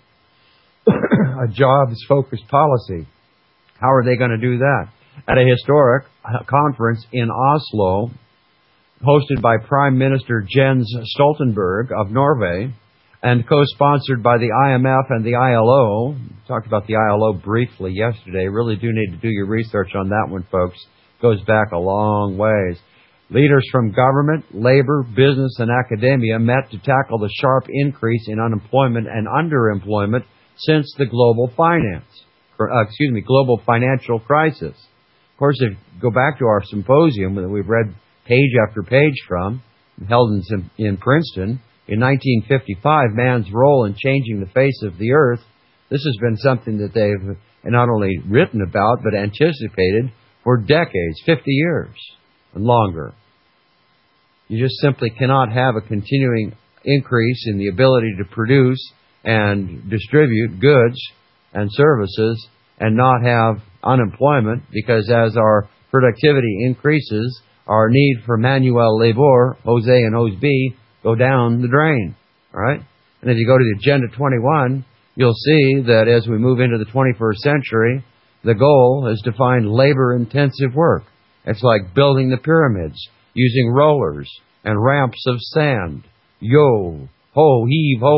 A jobs-focused policy. How are they going to do that? At a historic conference in Oslo, hosted by Prime Minister Jens Stoltenberg of Norway, and co-sponsored by the IMF and the ILO. Talked about the ILO briefly yesterday. Really do need to do your research on that one, folks. Goes back a long ways. Leaders from government, labor, business, and academia met to tackle the sharp increase in unemployment and underemployment since the global financial crisis. Of course, if you go back to our symposium that we've read page after page from, held in Princeton, in 1955, man's role in changing the face of the earth, this has been something that they've not only written about, but anticipated for decades, 50 years and longer. You just simply cannot have a continuing increase in the ability to produce and distribute goods and services and not have unemployment, because as our productivity increases, our need for manual labor, Jose and Jose B, go down the drain. All right? And if you go to the Agenda 21, you'll see that as we move into the 21st century, the goal is to find labor-intensive work. It's like building the pyramids, using rollers and ramps of sand. Yo, ho, heave, ho,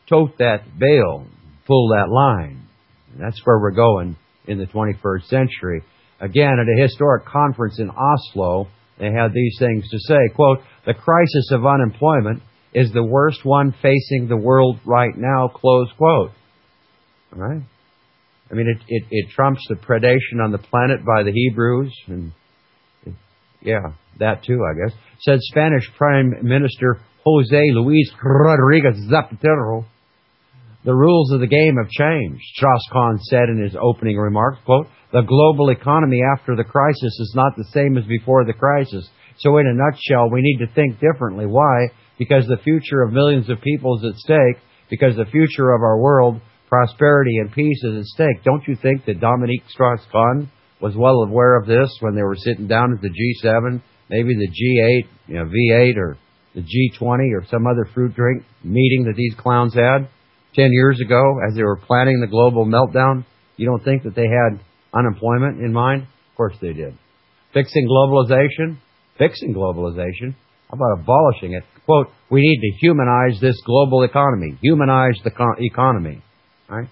tote that veil, pull that line. And that's where we're going in the 21st century. Again, at a historic conference in Oslo, they had these things to say, quote, "The crisis of unemployment is the worst one facing the world right now," close quote. All right? I mean, it trumps the predation on the planet by the Hebrews, and yeah, that too, I guess. Said Spanish Prime Minister José Luis Rodríguez Zapatero. "The rules of the game have changed," Strauss-Kahn said in his opening remarks, quote, "The global economy after the crisis is not the same as before the crisis. So in a nutshell, we need to think differently. Why? Because the future of millions of people is at stake, because the future of our world, prosperity and peace is at stake." Don't you think that Dominique Strauss-Kahn was well aware of this when they were sitting down at the G7, maybe the G8, V8 or the G20 or some other fruit drink meeting that these clowns had 10 years ago as they were planning the global meltdown? You don't think that they had unemployment in mind? Of course they did. Fixing globalization? Fixing globalization? How about abolishing it? Quote, "We need to humanize this global economy." Humanize the economy. All right?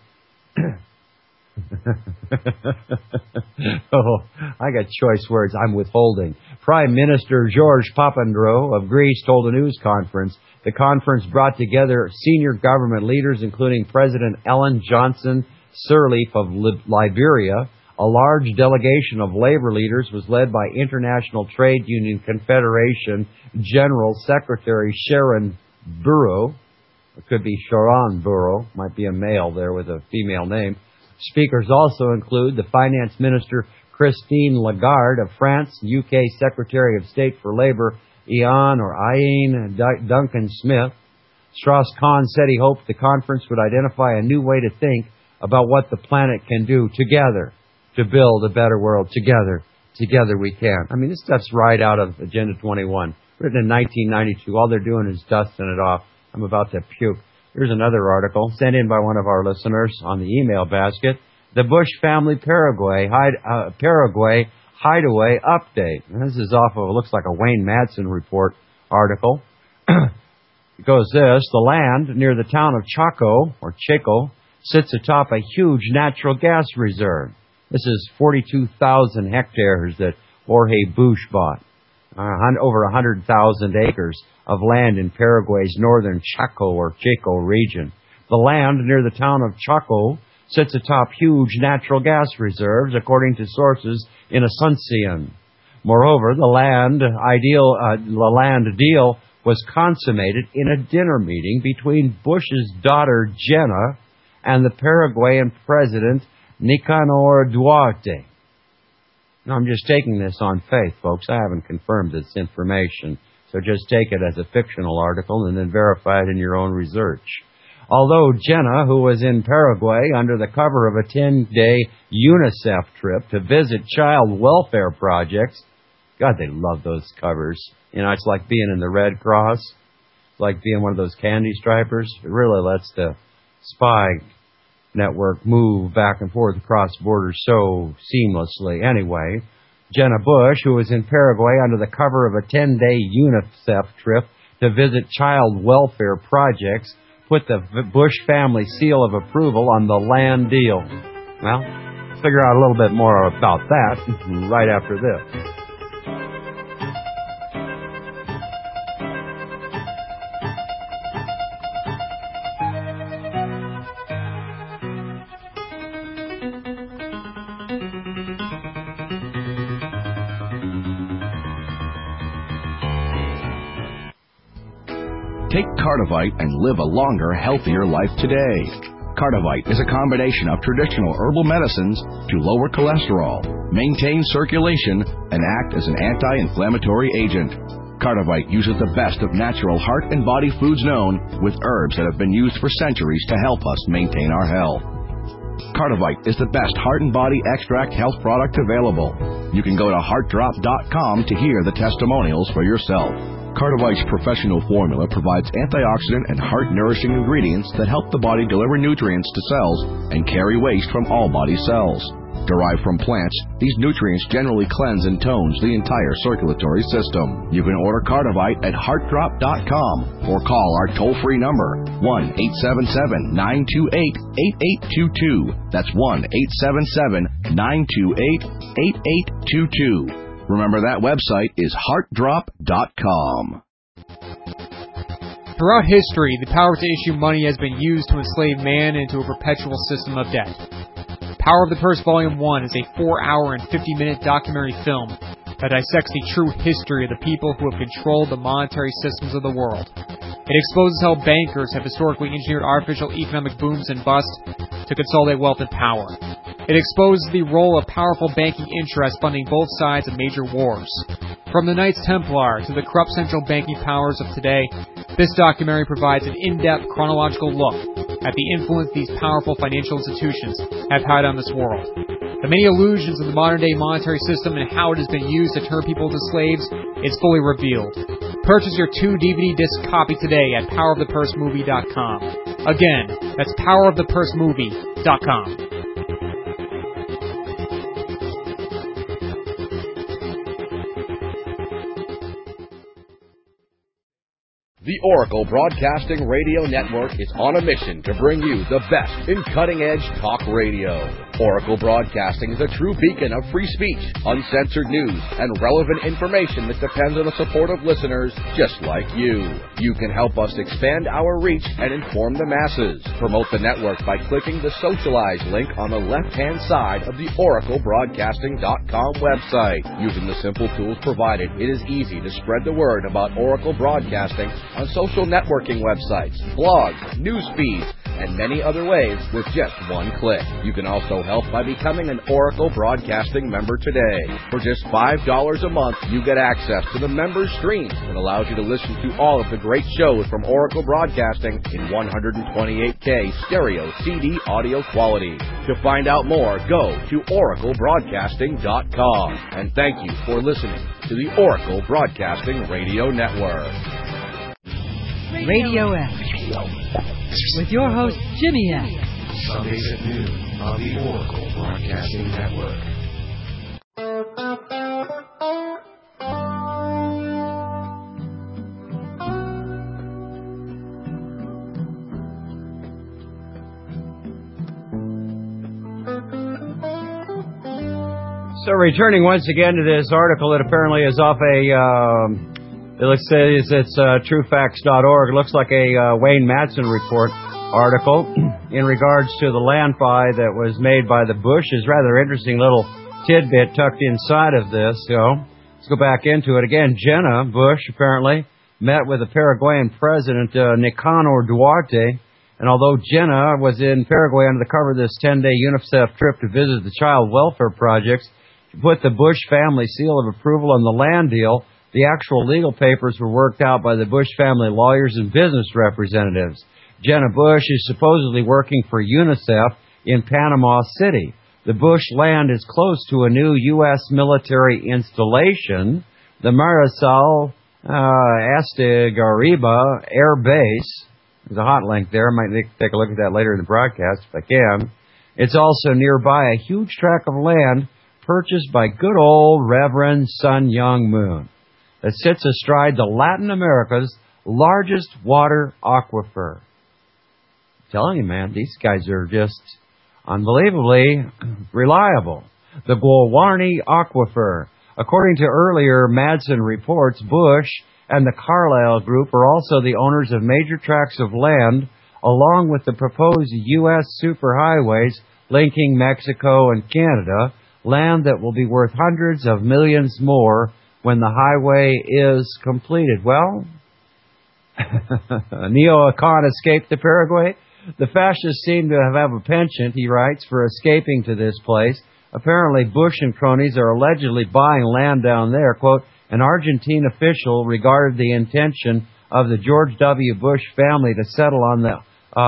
Oh, I got choice words I'm withholding. Prime Minister George Papandreou of Greece told a news conference. The conference brought together senior government leaders, including President Ellen Johnson Sirleaf of Liberia. A large delegation of labor leaders was led by International Trade Union Confederation General Secretary Sharon Burrow. It could be Sharon Burrow. Might be a male there with a female name. Speakers also include the Finance Minister Christine Lagarde of France, UK Secretary of State for Labour Ian Duncan Smith. Strauss-Kahn said he hoped the conference would identify a new way to think about what the planet can do together to build a better world. Together we can. I mean, this stuff's right out of Agenda 21, written in 1992. All they're doing is dusting it off. I'm about to puke. Here's another article sent in by one of our listeners on the email basket. The Bush family Paraguay hideaway update. And this is off of, it looks like a Wayne Madsen report article. It goes this: the land near the town of Chaco sits atop a huge natural gas reserve. This is 42,000 hectares that Jorge Bush bought. Over 100,000 acres of land in Paraguay's northern Chaco region. The land near the town of Chaco sits atop huge natural gas reserves, according to sources in Asuncion. Moreover, the land deal was consummated in a dinner meeting between Bush's daughter Jenna and the Paraguayan president Nicanor Duarte. Now, I'm just taking this on faith, folks. I haven't confirmed this information, so just take it as a fictional article and then verify it in your own research. Although Jenna, who was in Paraguay under the cover of a 10-day UNICEF trip to visit child welfare projects, God, they love those covers. You know, it's like being in the Red Cross, like being one of those candy stripers. It really lets the spy network move back and forth across borders so seamlessly. Anyway, Jenna Bush, who was in Paraguay under the cover of a 10-day UNICEF trip to visit child welfare projects, put the Bush family seal of approval on the land deal. Well, let's figure out a little bit more about that right after this. Take Cardivite and live a longer, healthier life today. Cardivite is a combination of traditional herbal medicines to lower cholesterol, maintain circulation, and act as an anti-inflammatory agent. Cardivite uses the best of natural heart and body foods known, with herbs that have been used for centuries to help us maintain our health. Cardivite is the best heart and body extract health product available. You can go to heartdrop.com to hear the testimonials for yourself. Cardivite's professional formula provides antioxidant and heart-nourishing ingredients that help the body deliver nutrients to cells and carry waste from all body cells. Derived from plants, these nutrients generally cleanse and tones the entire circulatory system. You can order Cardivite at heartdrop.com or call our toll-free number, 1-877-928-8822. That's 1-877-928-8822. Remember, that website is heartdrop.com. Throughout history, the power to issue money has been used to enslave man into a perpetual system of debt. Power of the Purse Volume 1 is a 4-hour and 50-minute documentary film that dissects the true history of the people who have controlled the monetary systems of the world. It exposes how bankers have historically engineered artificial economic booms and busts to consolidate wealth and power. It exposes the role of powerful banking interests funding both sides of major wars. From the Knights Templar to the corrupt central banking powers of today, this documentary provides an in-depth chronological look at the influence these powerful financial institutions have had on this world. The many illusions of the modern-day monetary system and how it has been used to turn people into slaves is fully revealed. Purchase your 2 DVD disc copy today at powerofthepursemovie.com. Again, that's powerofthepursemovie.com. The Oracle Broadcasting Radio Network is on a mission to bring you the best in cutting-edge talk radio. Oracle Broadcasting is a true beacon of free speech, uncensored news, and relevant information that depends on the support of listeners just like you. You can help us expand our reach and inform the masses. Promote the network by clicking the Socialize link on the left-hand side of the OracleBroadcasting.com website. Using the simple tools provided, it is easy to spread the word about Oracle Broadcasting on social networking websites, blogs, news feeds, and many other ways with just one click. You can also help by becoming an Oracle Broadcasting member today. For just $5 a month, you get access to the member stream that allows you to listen to all of the great shows from Oracle Broadcasting in 128K stereo CD audio quality. To find out more, go to oraclebroadcasting.com. And thank you for listening to the Oracle Broadcasting Radio Network. Radio X, with your host, Jimmy X. Sundays at noon on the Oracle Broadcasting Network. So returning once again to this article that apparently is off it looks it's truefacts.org. It looks like a Wayne Madsen report article in regards to the land buy that was made by the Bushes. Rather interesting little tidbit tucked inside of this. So let's go back into it again. Jenna Bush apparently met with the Paraguayan president Nicanor Duarte, and although Jenna was in Paraguay under the cover of this 10-day UNICEF trip to visit the child welfare projects, she put the Bush family seal of approval on the land deal. The actual legal papers were worked out by the Bush family lawyers and business representatives. Jenna Bush is supposedly working for UNICEF in Panama City. The Bush land is close to a new U.S. military installation, the Marisol Estigarribia Air Base. There's a hot link there. I might take a look at that later in the broadcast if I can. It's also nearby a huge tract of land purchased by good old Reverend Sun Young Moon that sits astride the Latin America's largest water aquifer. I'm telling you, man, these guys are just unbelievably reliable. The Guawarni Aquifer. According to earlier Madsen reports, Bush and the Carlyle Group are also the owners of major tracts of land, along with the proposed U.S. superhighways linking Mexico and Canada, land that will be worth hundreds of millions more when the highway is completed. Well, Neo Akan escaped to Paraguay. The fascists seem to have a penchant, he writes, for escaping to this place. Apparently, Bush and cronies are allegedly buying land down there. Quote, an Argentine official regarded the intention of the George W. Bush family to settle on the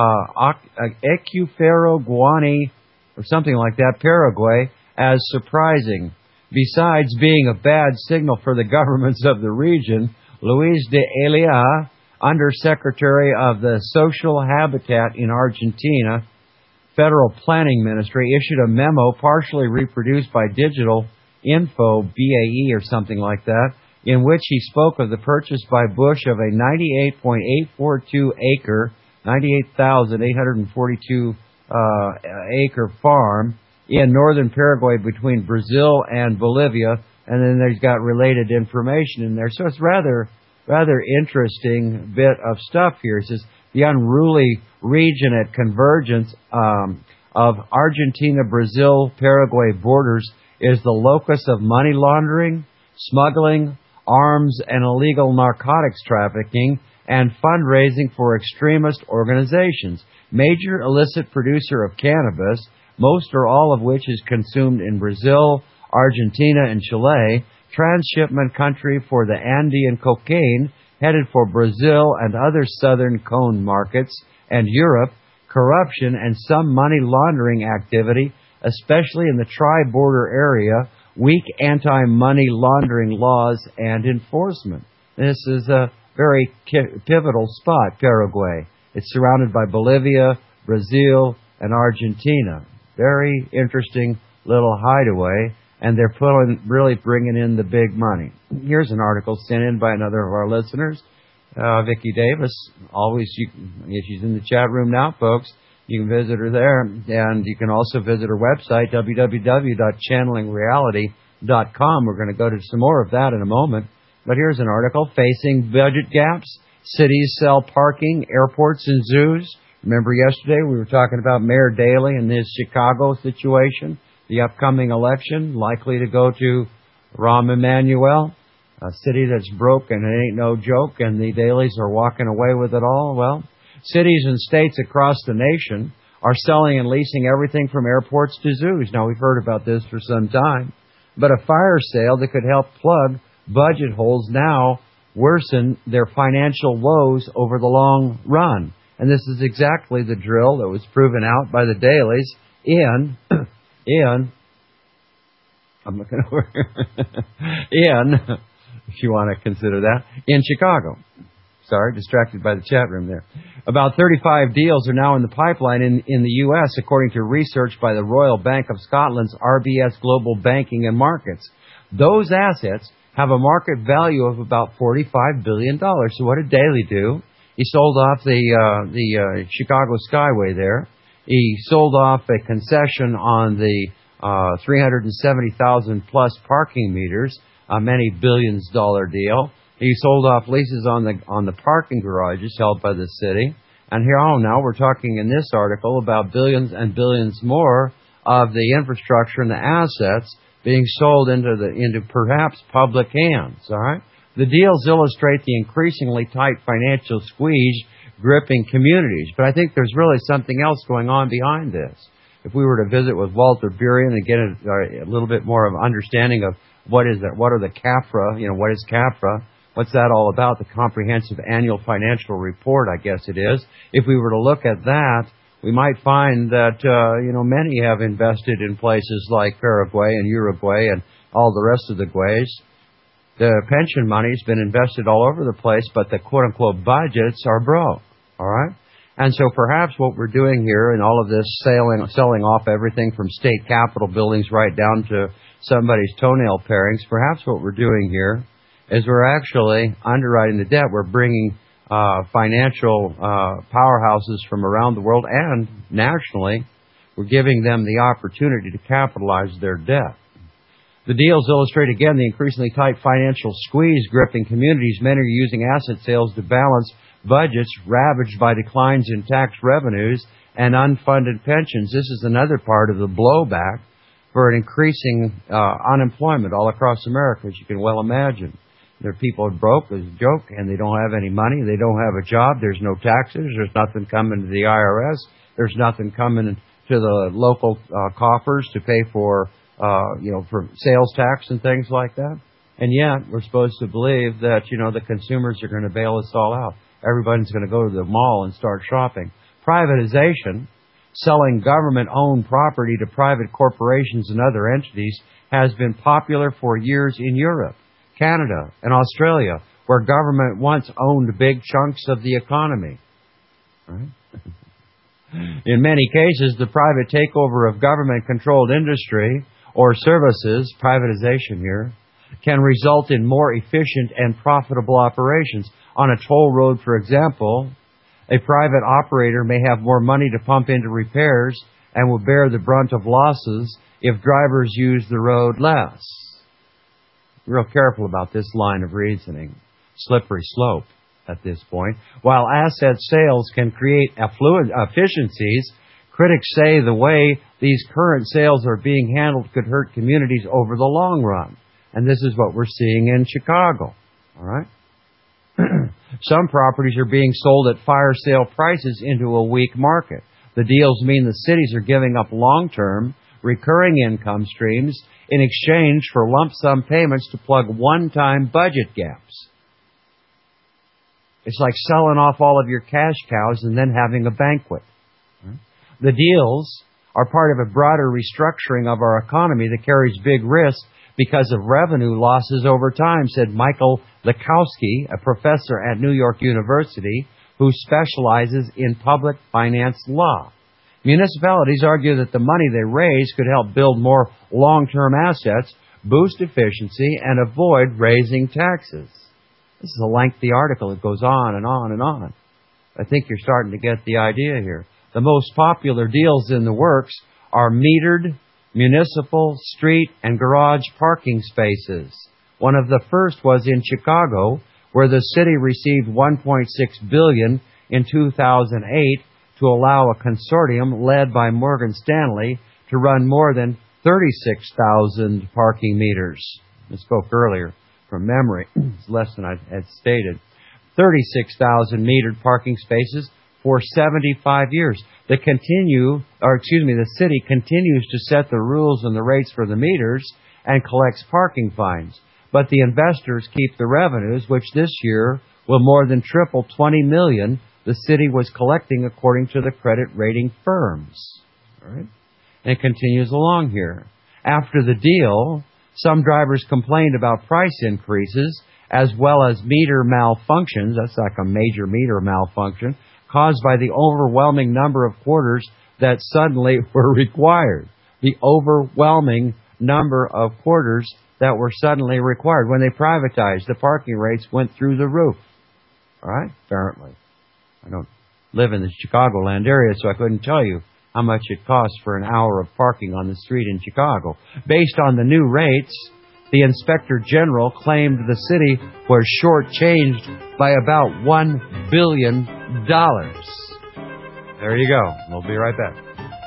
Ecuador Guani, or something like that, Paraguay, as surprising. Besides being a bad signal for the governments of the region, Luis de Elia, Undersecretary of the Social Habitat in Argentina, Federal Planning Ministry issued a memo partially reproduced by Digital Info, BAE or something like that, in which he spoke of the purchase by Bush of a 98.842 acre, 98,842 acre farm in northern Paraguay between Brazil and Bolivia, and then there's got related information in there. So it's rather interesting bit of stuff here. It says the unruly region at convergence of Argentina-Brazil-Paraguay borders is the locus of money laundering, smuggling, arms and illegal narcotics trafficking, and fundraising for extremist organizations. Major illicit producer of cannabis, most or all of which is consumed in Brazil, Argentina, and Chile, transshipment country for the Andean cocaine, headed for Brazil and other southern cone markets, and Europe, corruption and some money laundering activity, especially in the tri-border area, weak anti-money laundering laws and enforcement. This is a very pivotal spot, Paraguay. It's surrounded by Bolivia, Brazil, and Argentina. Very interesting little hideaway, and they're really bringing in the big money. Here's an article sent in by another of our listeners, Vicki Davis. Always, she's in the chat room now, folks. You can visit her there, and you can also visit her website, www.channelingreality.com. We're going to go to some more of that in a moment. But here's an article, Facing Budget Gaps, Cities Sell Parking, Airports, and Zoos. Remember yesterday we were talking about Mayor Daley and his Chicago situation, the upcoming election, likely to go to Rahm Emanuel, a city that's broke and it ain't no joke, and the Daleys are walking away with it all. Well, cities and states across the nation are selling and leasing everything from airports to zoos. Now, we've heard about this for some time, but a fire sale that could help plug budget holes now worsen their financial woes over the long run. And this is exactly the drill that was proven out by the Daleys in I'm looking over if you want to consider that, in Chicago. Sorry, distracted by the chat room there. About 35 deals are now in the pipeline in the U.S., according to research by the Royal Bank of Scotland's RBS Global Banking and Markets. Those assets have a market value of about $45 billion. So what did Daley do? He sold off the Chicago Skyway there. He sold off a concession on the 370,000 plus parking meters, a many billions dollar deal. He sold off leases on the parking garages held by the city. And here now we're talking in this article about billions and billions more of the infrastructure and the assets being sold into perhaps public hands. All right, the deals illustrate the increasingly tight financial squeeze gripping communities. But I think there's really something else going on behind this. If we were to visit with Walter Burien and get a little bit more of understanding of what are the CAFRA, what is CAFRA, what's that all about, the Comprehensive Annual Financial Report, I guess it is. If we were to look at that, we might find that, many have invested in places like Paraguay and Uruguay and all the rest of the Guays. The pension money's been invested all over the place, but the quote-unquote budgets are broke, all right? And so perhaps what we're doing here in all of this selling off everything from state capitol buildings right down to somebody's toenail parings, perhaps what we're doing here is we're actually underwriting the debt. We're bringing financial powerhouses from around the world and nationally, we're giving them the opportunity to capitalize their debt. The deals illustrate again the increasingly tight financial squeeze gripping communities. Many are using asset sales to balance budgets ravaged by declines in tax revenues and unfunded pensions. This is another part of the blowback for an increasing unemployment all across America, as you can well imagine. There are people broke as a joke, and they don't have any money. They don't have a job. There's no taxes. There's nothing coming to the IRS. There's nothing coming to the local coffers to pay for sales tax and things like that. And yet, we're supposed to believe that, the consumers are going to bail us all out. Everybody's going to go to the mall and start shopping. Privatization, selling government-owned property to private corporations and other entities, has been popular for years in Europe, Canada, and Australia, where government once owned big chunks of the economy. Right? In many cases, the private takeover of government-controlled industry or services, privatization here, can result in more efficient and profitable operations. On a toll road, for example, a private operator may have more money to pump into repairs and will bear the brunt of losses if drivers use the road less. Real careful about this line of reasoning. Slippery slope at this point. While asset sales can create efficiencies, critics say the way these current sales are being handled could hurt communities over the long run. And this is what we're seeing in Chicago. All right? Some properties are being sold at fire sale prices into a weak market. The deals mean the cities are giving up long-term, recurring income streams in exchange for lump sum payments to plug one-time budget gaps. It's like selling off all of your cash cows and then having a banquet. The deals are part of a broader restructuring of our economy that carries big risks because of revenue losses over time, said Michael Lekowski, a professor at New York University who specializes in public finance law. Municipalities argue that the money they raise could help build more long-term assets, boost efficiency, and avoid raising taxes. This is a lengthy article. It goes on and on and on. I think you're starting to get the idea here. The most popular deals in the works are metered municipal, street, and garage parking spaces. One of the first was in Chicago, where the city received $1.6 billion in 2008 to allow a consortium led by Morgan Stanley to run more than 36,000 parking meters. I spoke earlier from memory. It's less than I had stated. 36,000 metered parking spaces for 75 years. The city continues to set the rules and the rates for the meters and collects parking fines. But the investors keep the revenues, which this year will more than triple $20 million the city was collecting according to the credit rating firms. All right? And it continues along here. After the deal, some drivers complained about price increases as well as meter malfunctions. That's like a major meter malfunction caused by the overwhelming number of quarters that suddenly were required. The overwhelming number of quarters that were suddenly required. When they privatized, the parking rates went through the roof. All right? Apparently. I don't live in the Chicagoland area, so I couldn't tell you how much it costs for an hour of parking on the street in Chicago. Based on the new rates, the Inspector General claimed the city was shortchanged by about $1 billion. There you go. We'll be right back.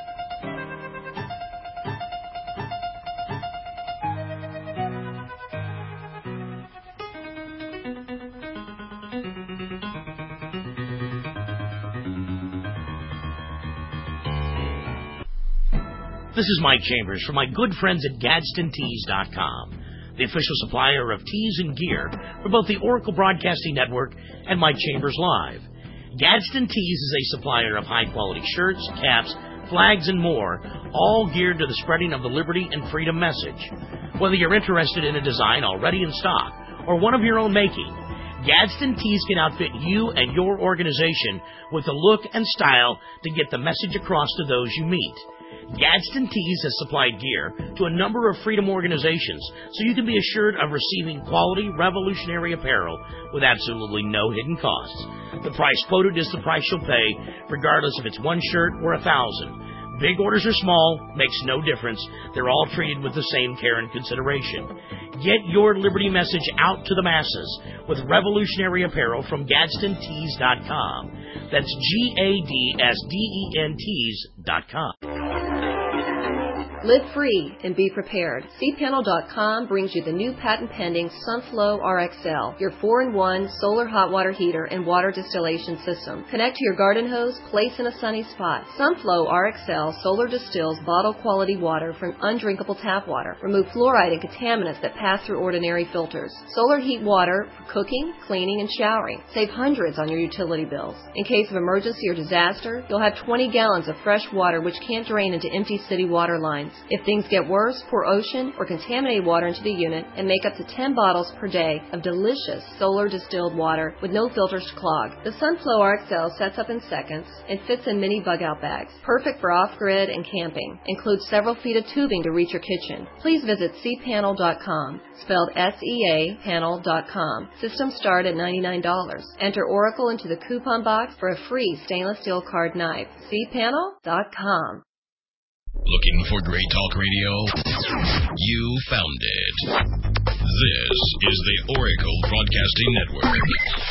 This is Mike Chambers from my good friends at GadsdenTees.com, the official supplier of tees and gear for both the Oracle Broadcasting Network and Mike Chambers Live. Gadsden Tees is a supplier of high-quality shirts, caps, flags, and more, all geared to the spreading of the liberty and freedom message. Whether you're interested in a design already in stock or one of your own making, Gadsden Tees can outfit you and your organization with the look and style to get the message across to those you meet. Gadsden Tees has supplied gear to a number of freedom organizations, so you can be assured of receiving quality, revolutionary apparel with absolutely no hidden costs. The price quoted is the price you'll pay, regardless if it's one shirt or 1,000. Big orders or small, makes no difference. They're all treated with the same care and consideration. Get your liberty message out to the masses with revolutionary apparel from GadsdenTees.com. That's GADSDENTees.com. Live free and be prepared. cPanel.com brings you the new patent-pending Sunflow RXL, your 4-in-1 solar hot water heater and water distillation system. Connect to your garden hose, place in a sunny spot. Sunflow RXL solar distills bottle-quality water from undrinkable tap water. Remove fluoride and contaminants that pass through ordinary filters. Solar heat water for cooking, cleaning, and showering. Save hundreds on your utility bills. In case of emergency or disaster, you'll have 20 gallons of fresh water which can't drain into empty city water lines. conditions. If things get worse, pour ocean or contaminated water into the unit and make up to 10 bottles per day of delicious solar distilled water with no filters to clog. The Sunflow RXL sets up in seconds and fits in mini bug-out bags. Perfect for off-grid and camping. Includes several feet of tubing to reach your kitchen. Please visit cpanel.com, spelled S-E-A, panel.com. Systems start at $99. Enter Oracle into the coupon box for a free stainless steel card knife. cpanel.com. Looking for great talk radio? You found it. This is the Oracle Broadcasting Network.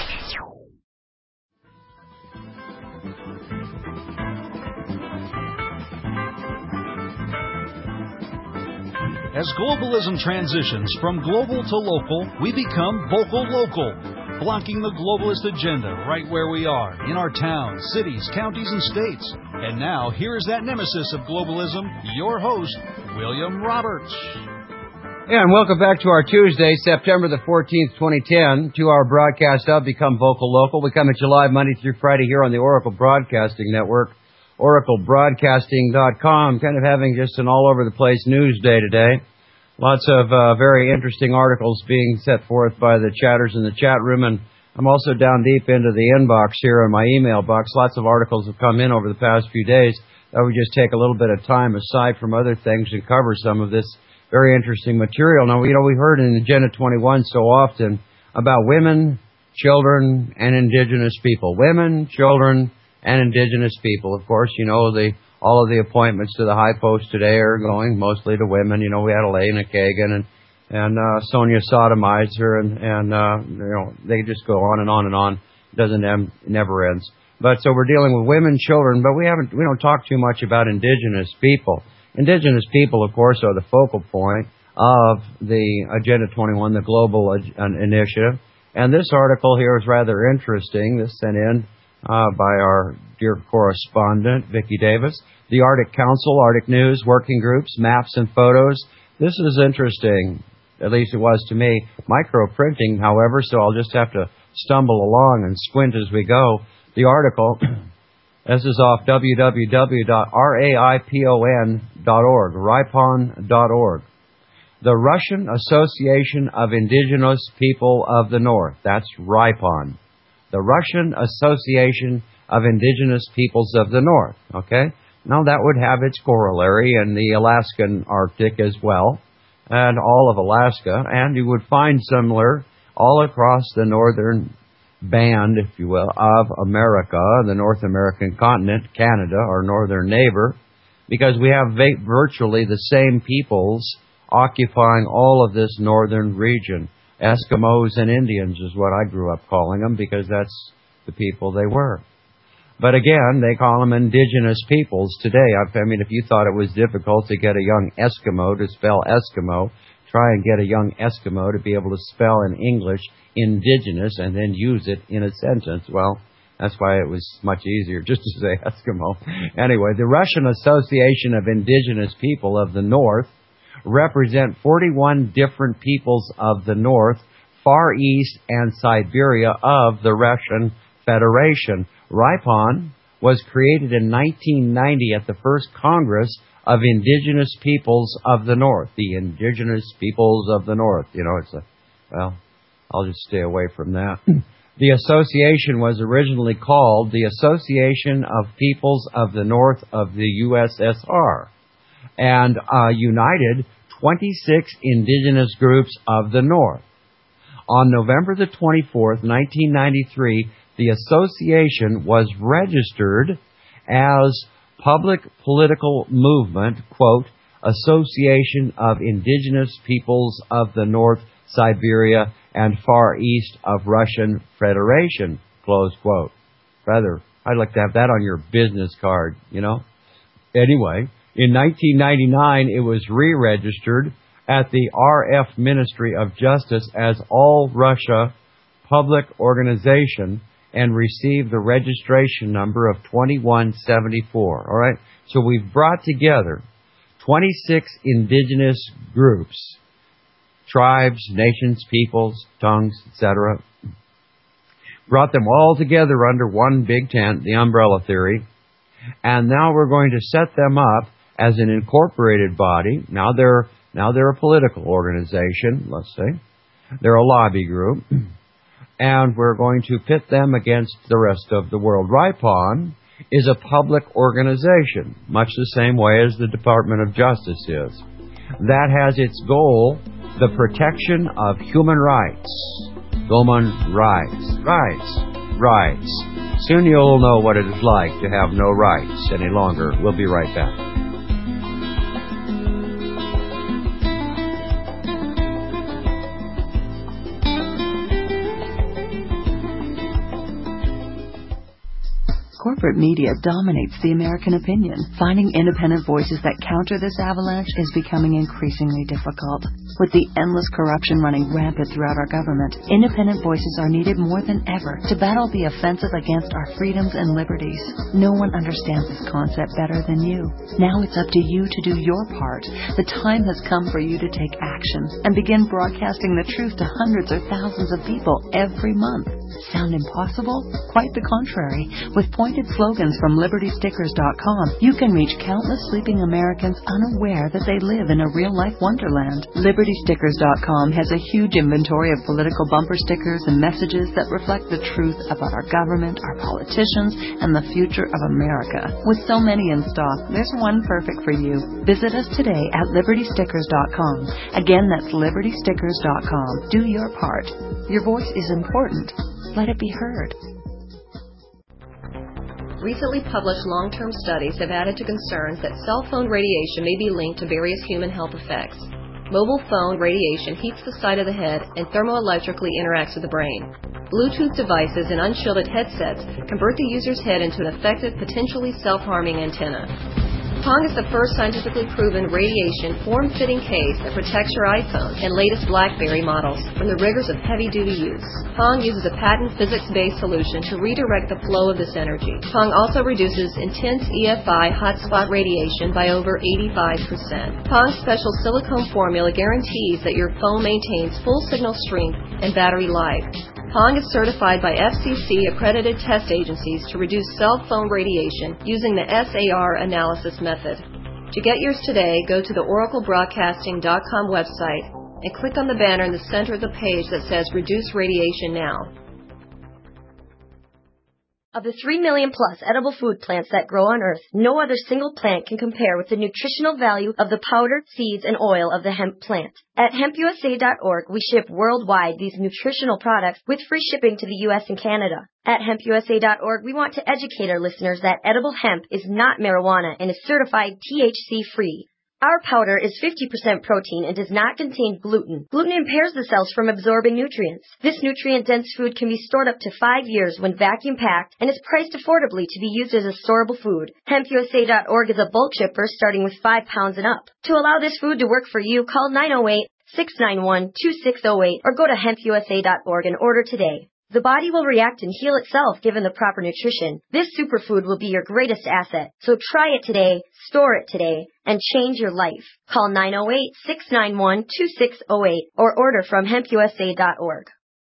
As globalism transitions from global to local, we become vocal local, blocking the globalist agenda right where we are, in our towns, cities, counties, and states. And now, here is that nemesis of globalism, your host, William Roberts. Yeah, and welcome back to our Tuesday, September the 14th, 2010, to our broadcast of Become Vocal Local. We come at you live Monday through Friday here on the Oracle Broadcasting Network, oraclebroadcasting.com. Kind of having just an all-over-the-place news day today. Lots of very interesting articles being set forth by the chatters in the chat room, and I'm also down deep into the inbox here in my email box. Lots of articles have come in over the past few days. That would just take a little bit of time aside from other things and cover some of this very interesting material. Now, we heard in Agenda 21 so often about women, children, and indigenous people. Women, children, and indigenous people. Of course, all of the appointments to the high post today are going mostly to women. We had Elena Kagan and Sonia Sotomizer, and they just go on and on and on. It doesn't end, never ends. But so we're dealing with women, children, but we don't talk too much about indigenous people. Indigenous people, of course, are the focal point of the Agenda 21, the global initiative. And this article here is rather interesting. This sent in by our dear correspondent, Vicki Davis. The Arctic Council, Arctic News, working groups, maps and photos. This is interesting. At least it was to me. Micro-printing, however, so I'll just have to stumble along and squint as we go. The article, this is off www.raipon.org, ripon.org. The Russian Association of Indigenous People of the North. That's RIPON. The Russian Association of Indigenous Peoples of the North. Okay? Now that would have its corollary in the Alaskan Arctic as well, and all of Alaska, and you would find similar all across the northern band, if you will, of America, the North American continent, Canada, our northern neighbor, because we have virtually the same peoples occupying all of this northern region. Eskimos and Indians is what I grew up calling them, because that's the people they were. But again, they call them indigenous peoples today. I mean, if you thought it was difficult to get a young Eskimo to spell Eskimo, try and get a young Eskimo to be able to spell in English indigenous and then use it in a sentence. Well, that's why it was much easier just to say Eskimo. Anyway, the Russian Association of Indigenous People of the North represent 41 different peoples of the North, Far East, and Siberia of the Russian Federation. RIPON was created in 1990 at the first Congress of Indigenous Peoples of the North. The Indigenous Peoples of the North. I'll just stay away from that. The association was originally called the Association of Peoples of the North of the USSR and united 26 indigenous groups of the North. On November the 24th, 1993, the association was registered as Public Political Movement, quote, Association of Indigenous Peoples of the North, Siberia, and Far East of Russian Federation, close quote. Rather, I'd like to have that on your business card, Anyway, in 1999, it was re-registered at the RF Ministry of Justice as All Russia Public Organization and received the registration number of 2174. All right? So we've brought together 26 indigenous groups, tribes, nations, peoples, tongues, etc. Brought them all together under one big tent, the umbrella theory. And now we're going to set them up as an incorporated body. Now they're a political organization, let's say. They're a lobby group. And we're going to pit them against the rest of the world. RIPON is a public organization, much the same way as the Department of Justice is. That has its goal, the protection of human rights. Human rights. Rights. Soon you'll know what it is like to have no rights any longer. We'll be right back. Corporate media dominates the American opinion. Finding independent voices that counter this avalanche is becoming increasingly difficult. With the endless corruption running rampant throughout our government, independent voices are needed more than ever to battle the offensive against our freedoms and liberties. No one understands this concept better than you. Now it's up to you to do your part. The time has come for you to take action and begin broadcasting the truth to hundreds or thousands of people every month. Sound impossible? Quite the contrary. With pointed slogans from LibertyStickers.com, you can reach countless sleeping Americans unaware that they live in a real-life wonderland. LibertyStickers.com has a huge inventory of political bumper stickers and messages that reflect the truth about our government, our politicians, and the future of America. With so many in stock, there's one perfect for you. Visit us today at LibertyStickers.com. Again, that's LibertyStickers.com. Do your part. Your voice is important. Let it be heard. Recently published long-term studies have added to concerns that cell phone radiation may be linked to various human health effects. Mobile phone radiation heats the side of the head and thermoelectrically interacts with the brain. Bluetooth devices and unshielded headsets convert the user's head into an effective, potentially self-harming antenna. Pong is the first scientifically proven radiation form-fitting case that protects your iPhone and latest BlackBerry models from the rigors of heavy-duty use. Pong uses a patent physics-based solution to redirect the flow of this energy. Pong also reduces intense EFI hotspot radiation by over 85%. Pong's special silicone formula guarantees that your phone maintains full signal strength and battery life. Pong is certified by FCC-accredited test agencies to reduce cell phone radiation using the SAR analysis method. To get yours today, go to the OracleBroadcasting.com website and click on the banner in the center of the page that says Reduce Radiation Now. Of the 3 million plus edible food plants that grow on Earth, no other single plant can compare with the nutritional value of the powder, seeds, and oil of the hemp plant. At hempusa.org, we ship worldwide these nutritional products with free shipping to the U.S. and Canada. At hempusa.org, we want to educate our listeners that edible hemp is not marijuana and is certified THC-free. Our powder is 50% protein and does not contain gluten. Gluten impairs the cells from absorbing nutrients. This nutrient-dense food can be stored up to 5 years when vacuum-packed and is priced affordably to be used as a storable food. HempUSA.org is a bulk shipper starting with 5 pounds and up. To allow this food to work for you, call 908-691-2608 or go to HempUSA.org and order today. The body will react and heal itself given the proper nutrition. This superfood will be your greatest asset. So try it today, store it today, and change your life. Call 908-691-2608 or order from hempusa.org.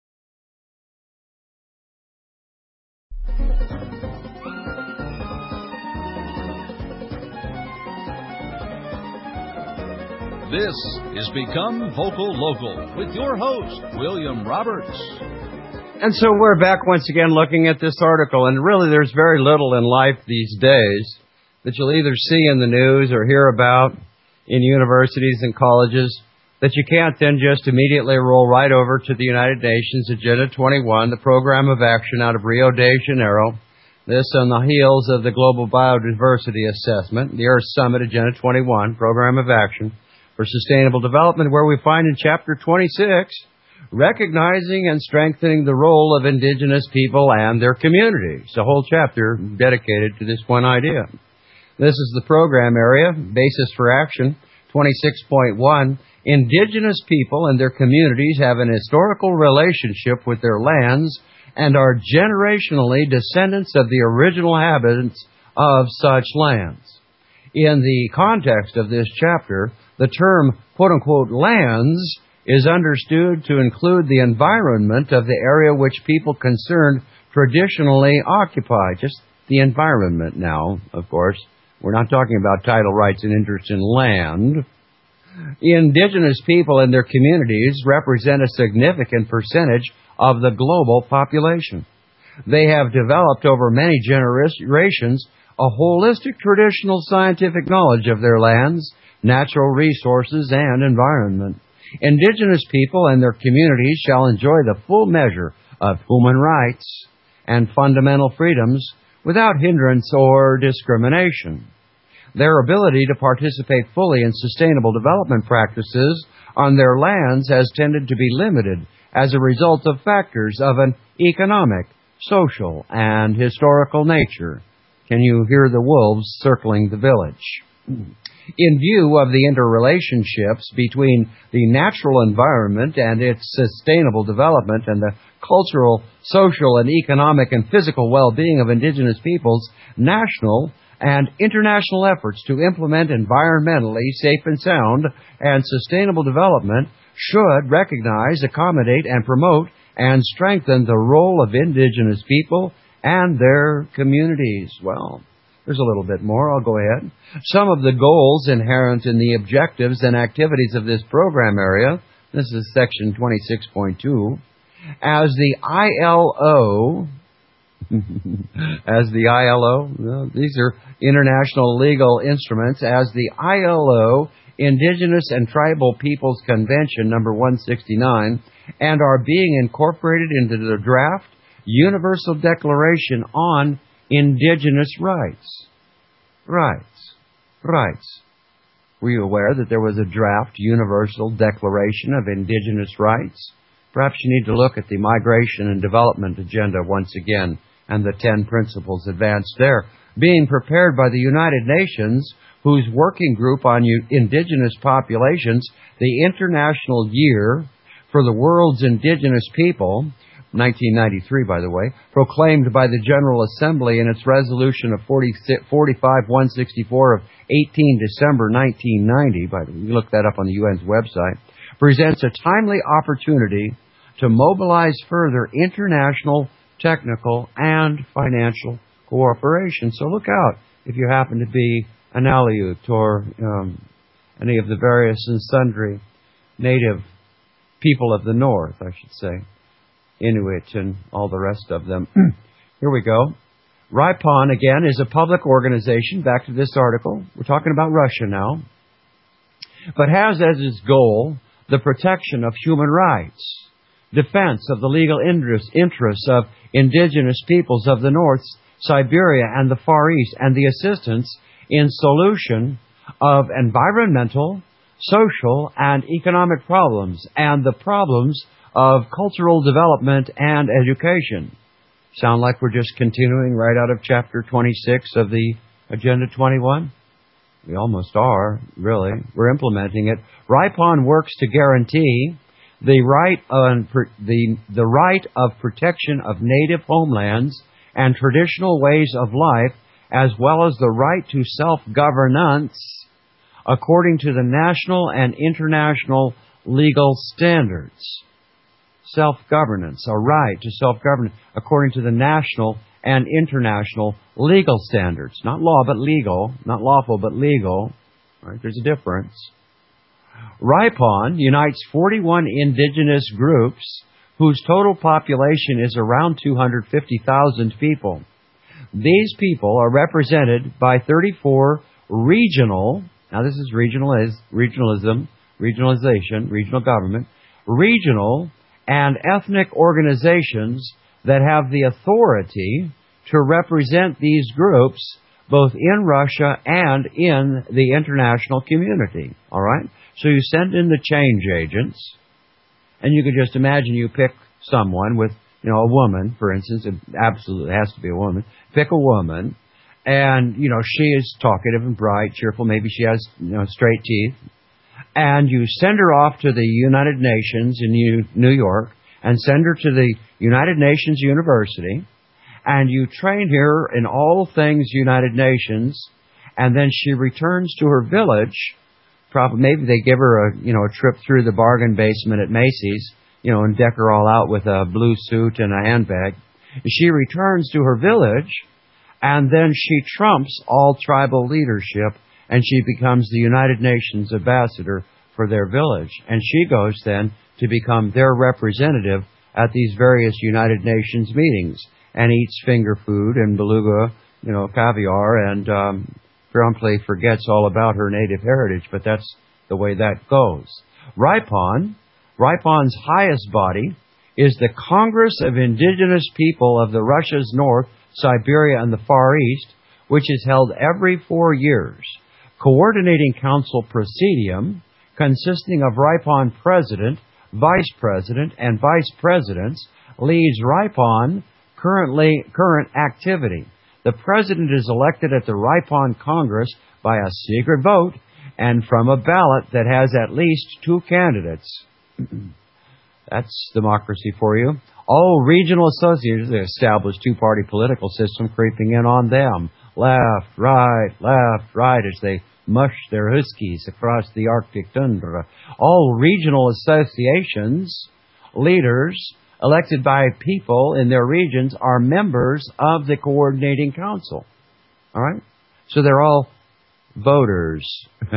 This is Become Vocal Local with your host, William Roberts. And so we're back once again looking at this article, and really there's very little in life these days that you'll either see in the news or hear about in universities and colleges that you can't then just immediately roll right over to the United Nations Agenda 21, the program of action out of Rio de Janeiro. This on the heels of the Global Biodiversity Assessment, the Earth Summit Agenda 21, program of action for sustainable development, where we find in Chapter 26, recognizing and strengthening the role of indigenous people and their communities. A whole chapter dedicated to this one idea. This is the program area, Basis for Action, 26.1. Indigenous people and their communities have an historical relationship with their lands and are generationally descendants of the original inhabitants of such lands. In the context of this chapter, the term, quote-unquote, lands is understood to include the environment of the area which people concerned traditionally occupy. Just the environment now, of course, We're not talking about title rights and interest in land. Indigenous people and their communities represent a significant percentage of the global population. They have developed over many generations a holistic traditional scientific knowledge of their lands, natural resources, and environment. Indigenous people and their communities shall enjoy the full measure of human rights and fundamental freedoms without hindrance or discrimination. Their ability to participate fully in sustainable development practices on their lands has tended to be limited as a result of factors of an economic, social, and historical nature. Can you hear the wolves circling the village? In view of the interrelationships between the natural environment and its sustainable development and the cultural, social, and economic and physical well-being of indigenous peoples, national and international efforts to implement environmentally safe and sound and sustainable development should recognize, accommodate, and promote and strengthen the role of indigenous people and their communities. Well, there's a little bit more. I'll go ahead. Some of the goals inherent in the objectives and activities of this program area, this is section 26.2, as the ILO, these are international legal instruments, as the ILO Indigenous and Tribal Peoples Convention number 169, and are being incorporated into the draft Universal Declaration on Indigenous Rights. Rights. Were you aware that there was a draft Universal Declaration of Indigenous Rights? Perhaps you need to look at the Migration and Development Agenda once again and the 10 principles advanced there, being prepared by the United Nations, whose working group on indigenous populations, the International Year for the World's Indigenous People, 1993, by the way, proclaimed by the General Assembly in its resolution of 45-164 of 18 December 1990, by the way, you look that up on the UN's website, presents a timely opportunity to mobilize further international, technical, and financial cooperation. So look out if you happen to be an Aleut or any of the various and sundry native people of the North, I should say, Inuit and all the rest of them. Here we go. RIPON, again, is a public organization. Back to this article. We're talking about Russia now. But has as its goal the protection of human rights, defense of the legal interests of indigenous peoples of the North, Siberia, and the Far East, and the assistance in solution of environmental, social, and economic problems, and the problems of cultural development and education. Sound like we're just continuing right out of Chapter 26 of the Agenda 21? We almost are, really. We're implementing it. RIPON works to guarantee the right of protection of native homelands and traditional ways of life, as well as the right to self-governance according to the national and international legal standards. Self-governance, a right to self-governance according to the national and international legal standards. Not law, but legal. Not lawful, but legal. Right? There's a difference. RIPON unites 41 indigenous groups whose total population is around 250,000 people. These people are represented by 34 regional, now this is regionalization, regional government, regional and ethnic organizations that have the authority to represent these groups both in Russia and in the international community. All right? So you send in the change agents, and you can just imagine you pick someone with, a woman, for instance. It absolutely has to be a woman. Pick a woman, and, she is talkative and bright, cheerful. Maybe she has, straight teeth. And you send her off to the United Nations in New York, and send her to the United Nations University, and you train her in all things United Nations, and then she returns to her village. Probably, maybe they give her a trip through the bargain basement at Macy's, and deck her all out with a blue suit and a handbag. She returns to her village, And then she trumps all tribal leadership, and she becomes the United Nations ambassador for their village. And she goes then to become their representative at these various United Nations meetings and eats finger food and beluga, caviar, and promptly forgets all about her native heritage, but that's the way that goes. Raipon's highest body is the Congress of Indigenous People of the Russia's North, Siberia, and the Far East, which is held every 4 years. Coordinating Council Presidium, consisting of Raipon President, Vice President, and Vice Presidents, leads Raipon current activity. The President is elected at the Raipon Congress by a secret vote and from a ballot that has at least 2 candidates. That's democracy for you. All regional associations, they established 2-party political system creeping in on them. Left, right, as they mush their huskies across the Arctic tundra. All regional associations, leaders elected by people in their regions, are members of the coordinating council. All right? So they're all voters.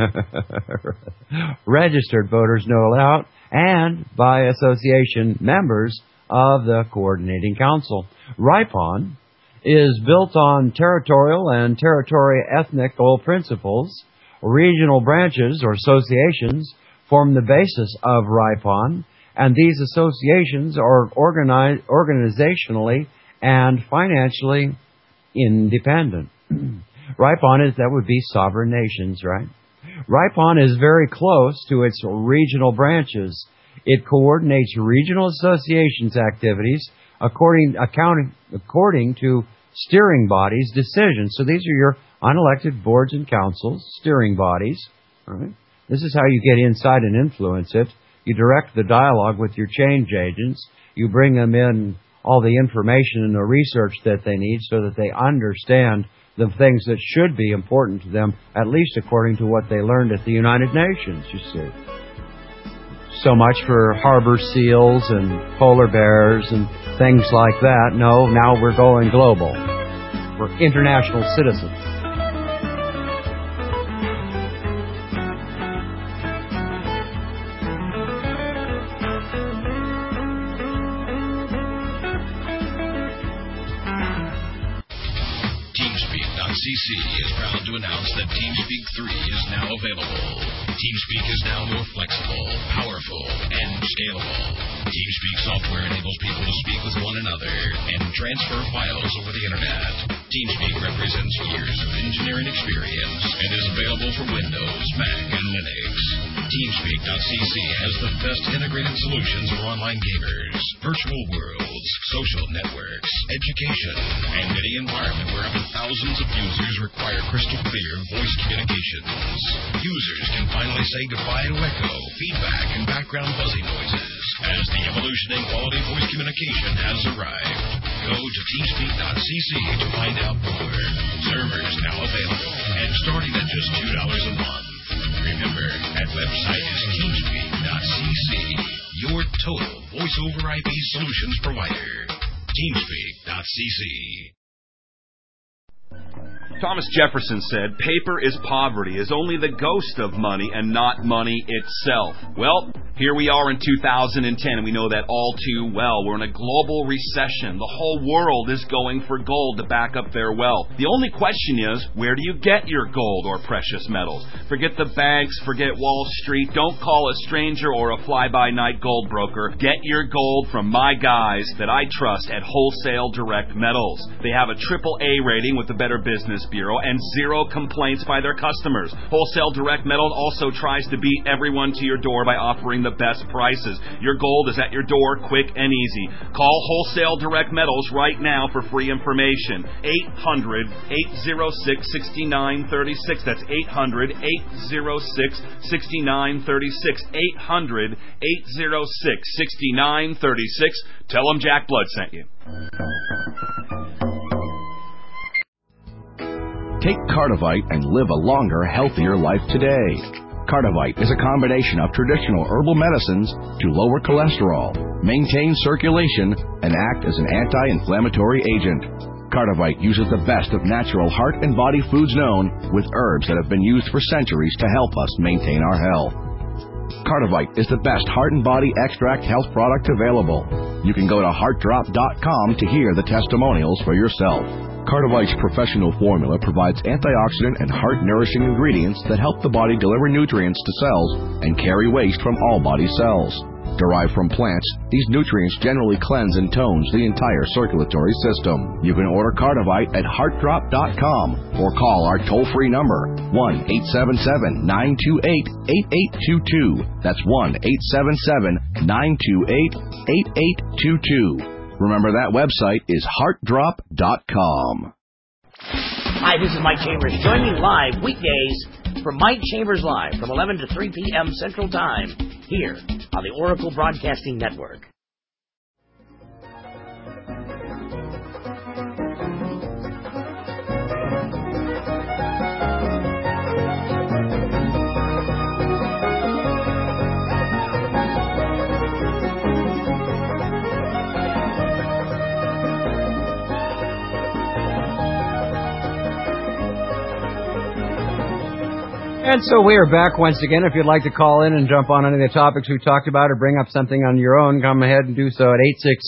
Registered voters, no doubt, and by association members of the coordinating council. Raipon is built on territorial and ethnical principles. Regional branches or associations form the basis of Raipon, and these associations are organized organizationally and financially independent. Raipon would be sovereign nations, right? Raipon is very close to its regional branches. It coordinates regional associations' activities according to steering bodies' decisions. So these are your unelected boards and councils, steering bodies. All right? This is how you get inside and influence it. You direct the dialogue with your change agents. You bring them in all the information and the research that they need so that they understand the things that should be important to them, at least according to what they learned at the United Nations, you see. So much for harbor seals and polar bears and things like that. No, now we're going global. We're international citizens. TeamSpeak.cc is proud to announce that TeamSpeak 3 is now available. TeamSpeak is now more flexible, powerful, and scalable. TeamSpeak software enables people to speak with one another and transfer files over the Internet. TeamSpeak represents years of engineering experience and is available for Windows, Mac, and Linux. TeamSpeak.cc has the best integrated solutions for online gamers, virtual worlds, social networks, education, and any environment where up to thousands of users require crystal clear voice communications. Users can finally say goodbye to echo, feedback, and background buzzing noises as the evolution in quality voice communication has arrived. Go to teamspeak.cc to find out more. Servers now available and starting at just $2 a month. Remember, that website is teamspeak.cc, your total voice-over IP solutions provider. Teamspeak.cc. Thomas Jefferson said, "Paper is poverty, is only the ghost of money and not money itself." Well, here we are in 2010, and we know that all too well. We're in a global recession. The whole world is going for gold to back up their wealth. The only question is, where do you get your gold or precious metals? Forget the banks, forget Wall Street. Don't call a stranger or a fly-by-night gold broker. Get your gold from my guys that I trust at Wholesale Direct Metals. They have a AAA rating with the Better Business Bureau and 0 complaints by their customers. Wholesale Direct Metals also tries to beat everyone to your door by offering the best prices. Your gold is at your door, quick and easy. Call Wholesale Direct Metals right now for free information. 800-806-6936. That's 800-806-6936. 800-806-6936. Tell them Jack Blood sent you. Take Cardivite and live a longer, healthier life today. Cardivite is a combination of traditional herbal medicines to lower cholesterol, maintain circulation, and act as an anti-inflammatory agent. Cardivite uses the best of natural heart and body foods known, with herbs that have been used for centuries to help us maintain our health. Cardivite is the best heart and body extract health product available. You can go to heartdrop.com to hear the testimonials for yourself. Cardivite's professional formula provides antioxidant and heart-nourishing ingredients that help the body deliver nutrients to cells and carry waste from all body cells. Derived from plants, these nutrients generally cleanse and tones the entire circulatory system. You can order Cardivite at heartdrop.com or call our toll-free number, 1-877-928-8822. That's 1-877-928-8822. Remember, that website is heartdrop.com. Hi, this is Mike Chambers. Join me live weekdays for Mike Chambers Live from 11 to 3 p.m. Central Time here on the Oracle Broadcasting Network. And so we are back once again. If you'd like to call in and jump on any of the topics we talked about or bring up something on your own, come ahead and do so at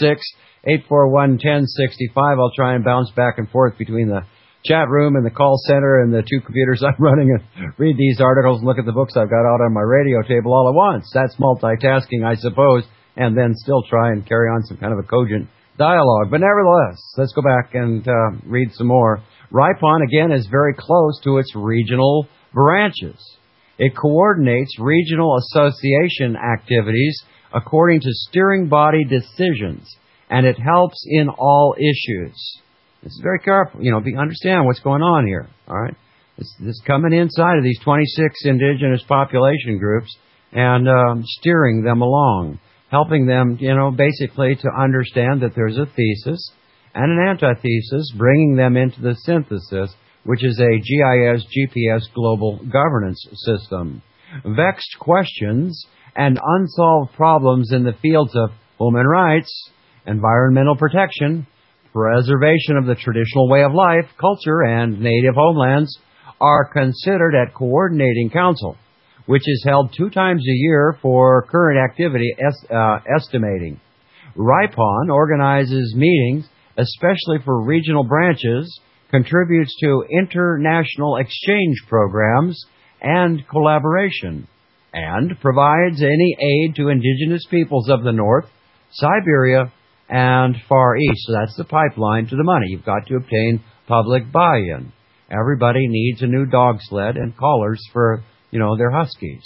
866-841-1065. I'll try and bounce back and forth between the chat room and the call center and the two computers I'm running and read these articles and look at the books I've got out on my radio table all at once. That's multitasking, I suppose, and then still try and carry on some kind of a cogent dialogue. But nevertheless, let's go back and read some more. Ripon, again, is very close to its regional branches. It coordinates regional association activities according to steering body decisions, and it helps in all issues. This is very careful. Understand what's going on here. All right, this coming inside of these 26 indigenous population groups and steering them along, helping them, basically to understand that there's a thesis and an antithesis, bringing them into the synthesis, which is a GIS GPS global governance system. Vexed questions and unsolved problems in the fields of human rights, environmental protection, preservation of the traditional way of life, culture, and native homelands are considered at Coordinating Council, which is held 2 times a year for current activity estimating. Ripon organizes meetings, especially for regional branches, contributes to international exchange programs and collaboration, and provides any aid to indigenous peoples of the North, Siberia, and Far East. So that's the pipeline to the money. You've got to obtain public buy-in. Everybody needs a new dog sled and collars for, their huskies.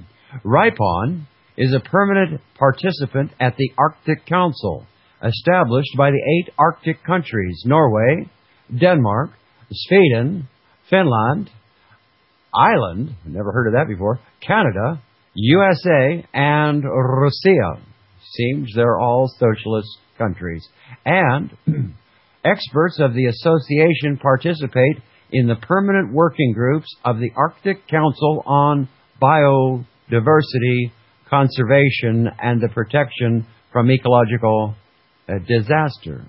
Ripon is a permanent participant at the Arctic Council, established by the 8 Arctic countries, Norway, Denmark, Sweden, Finland, Ireland, never heard of that before, Canada, USA, and Russia. Seems they're all socialist countries. And experts of the association participate in the permanent working groups of the Arctic Council on Biodiversity, Conservation, and the Protection from Ecological Disaster.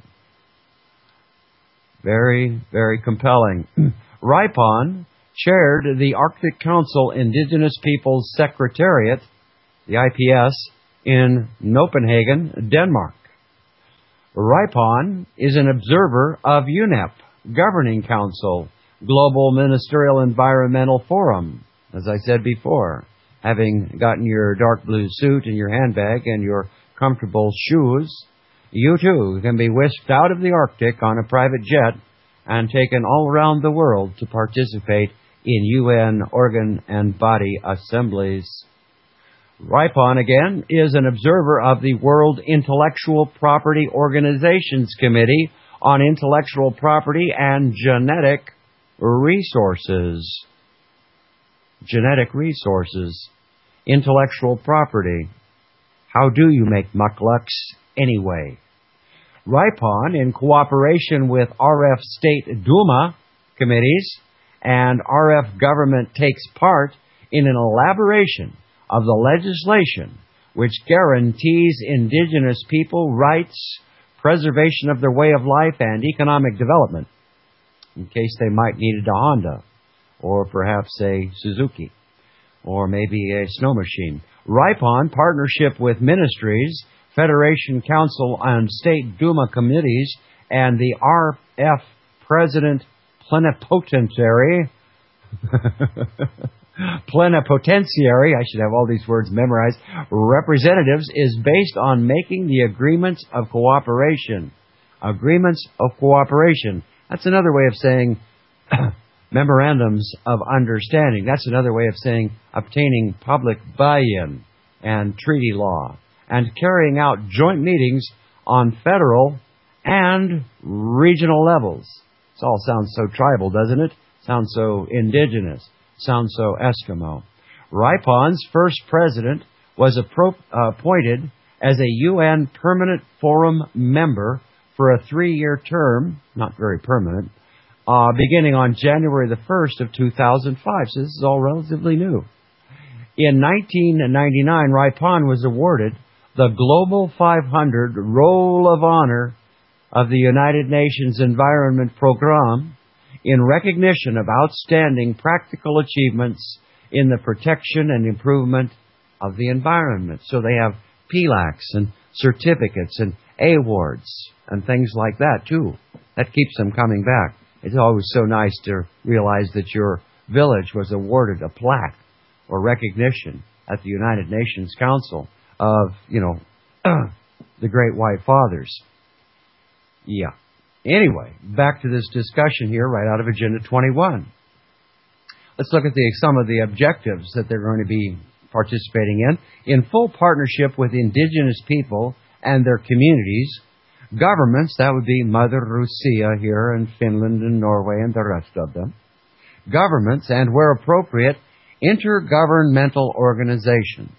Very, very compelling. Ripon chaired the Arctic Council Indigenous Peoples Secretariat, the IPS, in Copenhagen, Denmark. Ripon is an observer of UNEP, Governing Council, Global Ministerial Environmental Forum. As I said before, having gotten your dark blue suit and your handbag and your comfortable shoes, you too can be whisked out of the Arctic on a private jet and taken all around the world to participate in UN organ and body assemblies. Ripon, again, is an observer of the World Intellectual Property Organization's Committee on Intellectual Property and Genetic Resources. Genetic resources. Intellectual property. How do you make mucklucks anyway? Ripon, in cooperation with RF State Duma committees and RF government, takes part in an elaboration of the legislation which guarantees indigenous people rights, preservation of their way of life and economic development, in case they might need a Honda, or perhaps a Suzuki, or maybe a snow machine. Ripon, partnership with ministries, Federation Council and State Duma committees, and the RF President Plenipotentiary, I should have all these words memorized, representatives, is based on making the agreements of cooperation. Agreements of cooperation. That's another way of saying memorandums of understanding. That's another way of saying obtaining public buy-in and treaty law and carrying out joint meetings on federal and regional levels. This all sounds so tribal, doesn't it? Sounds so indigenous. Sounds so Eskimo. Ripon's first president was appointed as a UN Permanent Forum member for a 3-year term, not very permanent, beginning on January the 1st of 2005. So this is all relatively new. In 1999, Ripon was awarded the Global 500 Roll of Honor of the United Nations Environment Programme in recognition of outstanding practical achievements in the protection and improvement of the environment. So they have PLACs and certificates and awards and things like that, too. That keeps them coming back. It's always so nice to realize that your village was awarded a plaque or recognition at the United Nations Council of, the Great White Fathers. Yeah. Anyway, back to this discussion here right out of Agenda 21. Let's look at some of the objectives that they're going to be participating in. In full partnership with indigenous people and their communities, governments, that would be Mother Russia here in Finland and Norway and the rest of them, governments and, where appropriate, intergovernmental organizations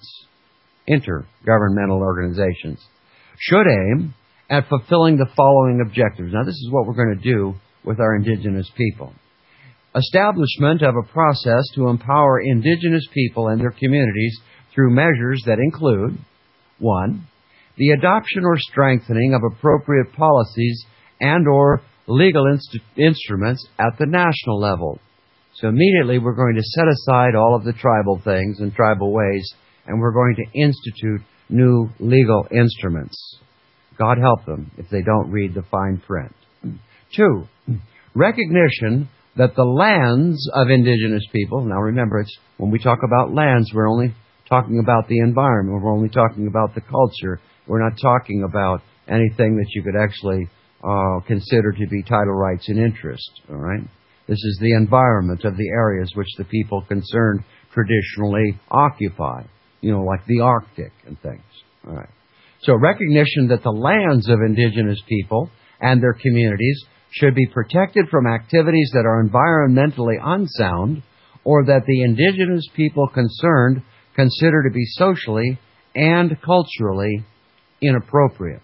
should aim at fulfilling the following objectives. Now, this is what we're going to do with our indigenous people. Establishment of a process to empower indigenous people and their communities through measures that include, 1, the adoption or strengthening of appropriate policies and or legal instruments at the national level. So immediately we're going to set aside all of the tribal things and tribal ways, and we're going to institute new legal instruments. God help them if they don't read the fine print. 2, recognition that the lands of indigenous people, now remember, when we talk about lands, we're only talking about the environment, we're only talking about the culture, we're not talking about anything that you could actually consider to be title rights and interest, all right? This is the environment of the areas which the people concerned traditionally occupy, like the Arctic and things, all right? So recognition that the lands of indigenous people and their communities should be protected from activities that are environmentally unsound or that the indigenous people concerned consider to be socially and culturally inappropriate.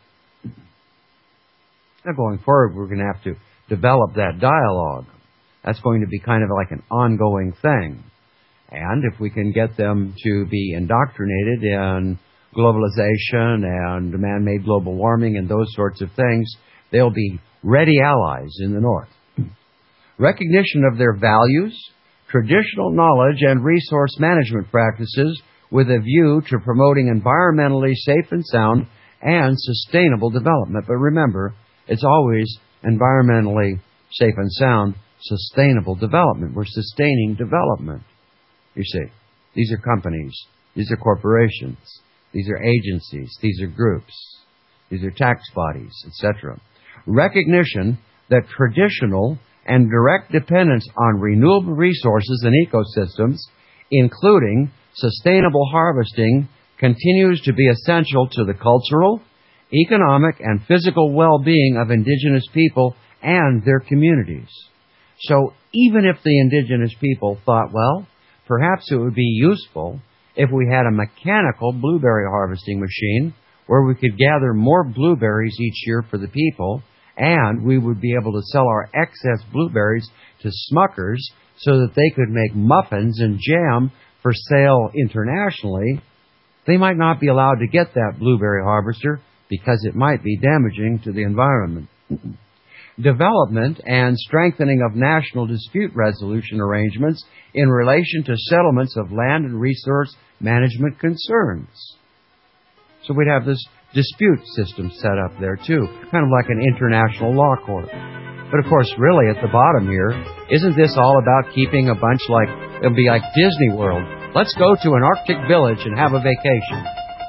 Now going forward, we're going to have to develop that dialogue. That's going to be kind of like an ongoing thing. And if we can get them to be indoctrinated in globalization and man-made global warming and those sorts of things, they'll be ready allies in the North. Recognition of their values, traditional knowledge, and resource management practices with a view to promoting environmentally safe and sound and sustainable development. But remember, it's always environmentally safe and sound, sustainable development. We're sustaining development. You see, these are companies, these are corporations, these are agencies, these are groups, these are tax bodies, etc. Recognition that traditional and direct dependence on renewable resources and ecosystems, including sustainable harvesting, continues to be essential to the cultural, economic, and physical well-being of indigenous people and their communities. So even if the indigenous people thought, well, perhaps it would be useful if we had a mechanical blueberry harvesting machine where we could gather more blueberries each year for the people, and we would be able to sell our excess blueberries to Smuckers so that they could make muffins and jam for sale internationally, they might not be allowed to get that blueberry harvester because it might be damaging to the environment. Development and strengthening of national dispute resolution arrangements in relation to settlements of land and resource management concerns. So we'd have this dispute system set up there too, kind of like an international law court. But of course, really at the bottom here, isn't this all about keeping a bunch like, it'll be like Disney World. Let's go to an Arctic village and have a vacation.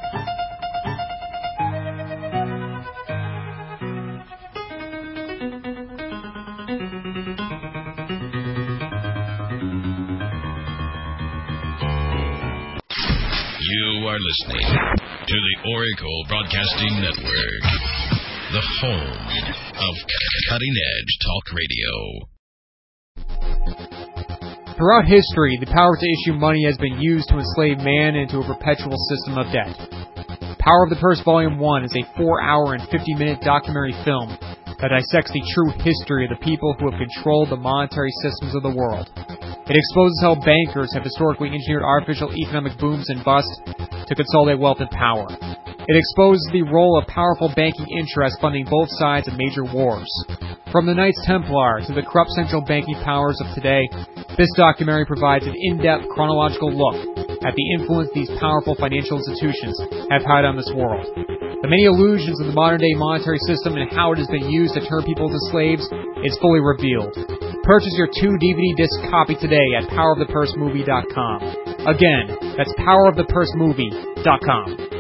You are listening to the Oracle Broadcasting Network, the home of cutting-edge talk radio. Throughout history, the power to issue money has been used to enslave man into a perpetual system of debt. Power of the Purse Volume 1 is a 4-hour and 50-minute documentary film that dissects the true history of the people who have controlled the monetary systems of the world. It exposes how bankers have historically engineered artificial economic booms and busts to consolidate wealth and power. It exposes the role of powerful banking interests funding both sides of major wars. From the Knights Templar to the corrupt central banking powers of today, this documentary provides an in-depth chronological look at the influence these powerful financial institutions have had on this world. The many illusions of the modern-day monetary system and how it has been used to turn people into slaves is fully revealed. Purchase your 2 DVD disc copy today at powerofthepursemovie.com. Again, that's powerofthepursemovie.com.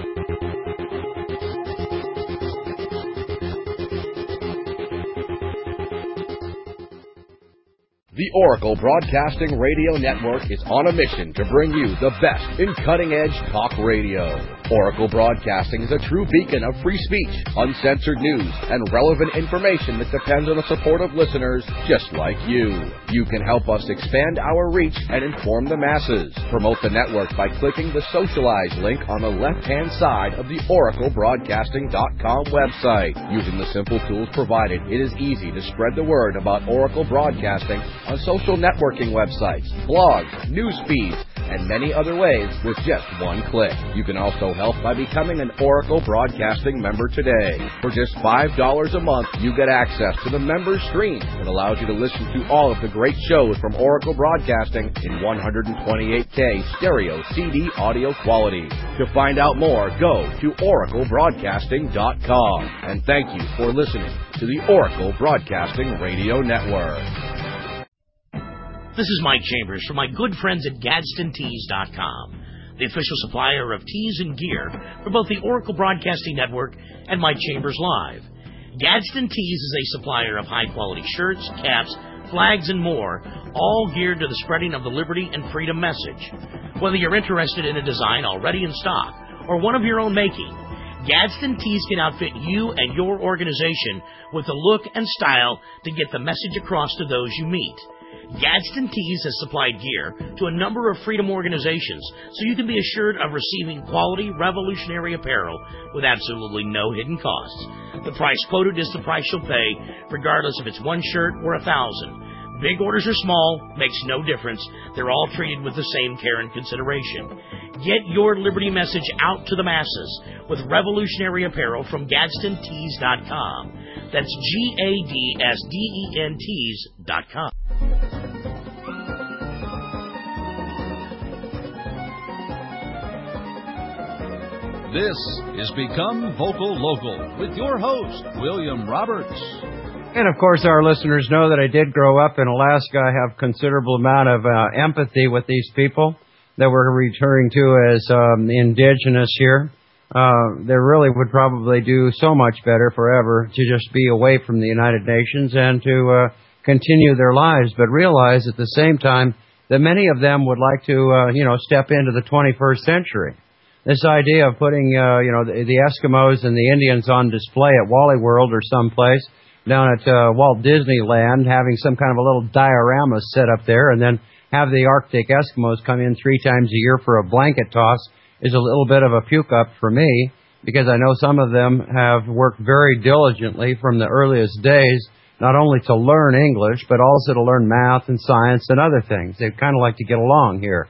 The Oracle Broadcasting Radio Network is on a mission to bring you the best in cutting-edge talk radio. Oracle Broadcasting is a true beacon of free speech, uncensored news, and relevant information that depends on the support of listeners just like you. You can help us expand our reach and inform the masses. Promote the network by clicking the Socialize link on the left-hand side of the oraclebroadcasting.com website. Using the simple tools provided, it is easy to spread the word about Oracle Broadcasting on social networking websites, blogs, news feeds, and many other ways with just one click. You can also help by becoming an Oracle Broadcasting member today. For just $5 a month, you get access to the member stream that allows you to listen to all of the great shows from Oracle Broadcasting in 128K stereo CD audio quality. To find out more, go to oraclebroadcasting.com. And thank you for listening to the Oracle Broadcasting Radio Network. This is Mike Chambers from my good friends at GadsdenTees.com, the official supplier of tees and gear for both the Oracle Broadcasting Network and My Chambers Live. Gadsden Tees is a supplier of high-quality shirts, caps, flags, and more, all geared to the spreading of the liberty and freedom message. Whether you're interested in a design already in stock or one of your own making, Gadsden Tees can outfit you and your organization with the look and style to get the message across to those you meet. Gadsden Tees has supplied gear to a number of freedom organizations, so you can be assured of receiving quality, revolutionary apparel with absolutely no hidden costs. The price quoted is the price you'll pay, regardless if it's one shirt or 1,000. Big orders or small, makes no difference. They're all treated with the same care and consideration. Get your liberty message out to the masses with revolutionary apparel from GadsdenTees.com. That's GADSDENTees.com. This is Become Vocal Local with your host, William Roberts. And of course, our listeners know that I did grow up in Alaska. I have considerable amount of empathy with these people that we're referring to as indigenous here. They really would probably do so much better forever to just be away from the United Nations and to continue their lives, but realize at the same time that many of them would like to, step into the 21st century. This idea of putting, the Eskimos and the Indians on display at Wally World or someplace down at Walt Disneyland, having some kind of a little diorama set up there, and then have the Arctic Eskimos come in 3 times a year for a blanket toss is a little bit of a puke up for me, because I know some of them have worked very diligently from the earliest days, not only to learn English, but also to learn math and science and other things. They kind of like to get along here.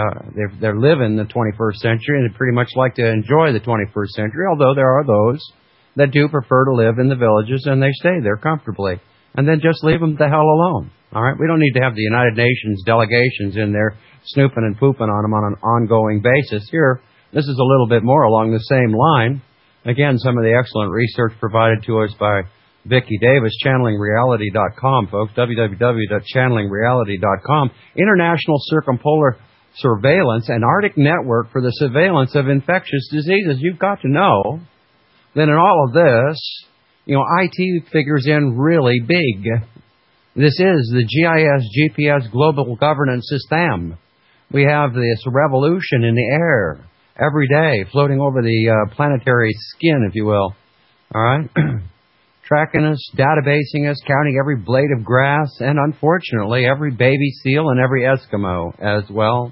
They're living the 21st century, and they pretty much like to enjoy the 21st century, although there are those that do prefer to live in the villages, and they stay there comfortably. And then just leave them the hell alone. All right? We don't need to have the United Nations delegations in there snooping and pooping on them on an ongoing basis. Here, this is a little bit more along the same line. Again, some of the excellent research provided to us by Vicki Davis, channelingreality.com, folks, www.channelingreality.com. International Circumpolar Surveillance and Arctic Network for the Surveillance of Infectious Diseases. You've got to know that in all of this, IT figures in really big. This is the GIS GPS Global Governance System. We have this revolution in the air every day, floating over the planetary skin, if you will. All right? Tracking us, databasing us, counting every blade of grass, and unfortunately, every baby seal and every Eskimo as well.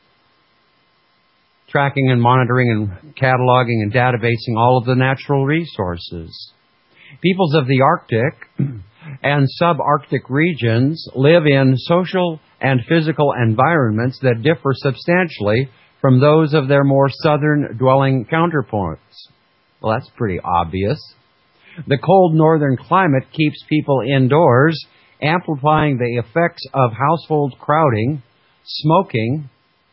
Tracking and monitoring and cataloging and databasing all of the natural resources. Peoples of the Arctic and subarctic regions live in social and physical environments that differ substantially from those of their more southern dwelling counterparts. Well, that's pretty obvious. The cold northern climate keeps people indoors, amplifying the effects of household crowding, smoking,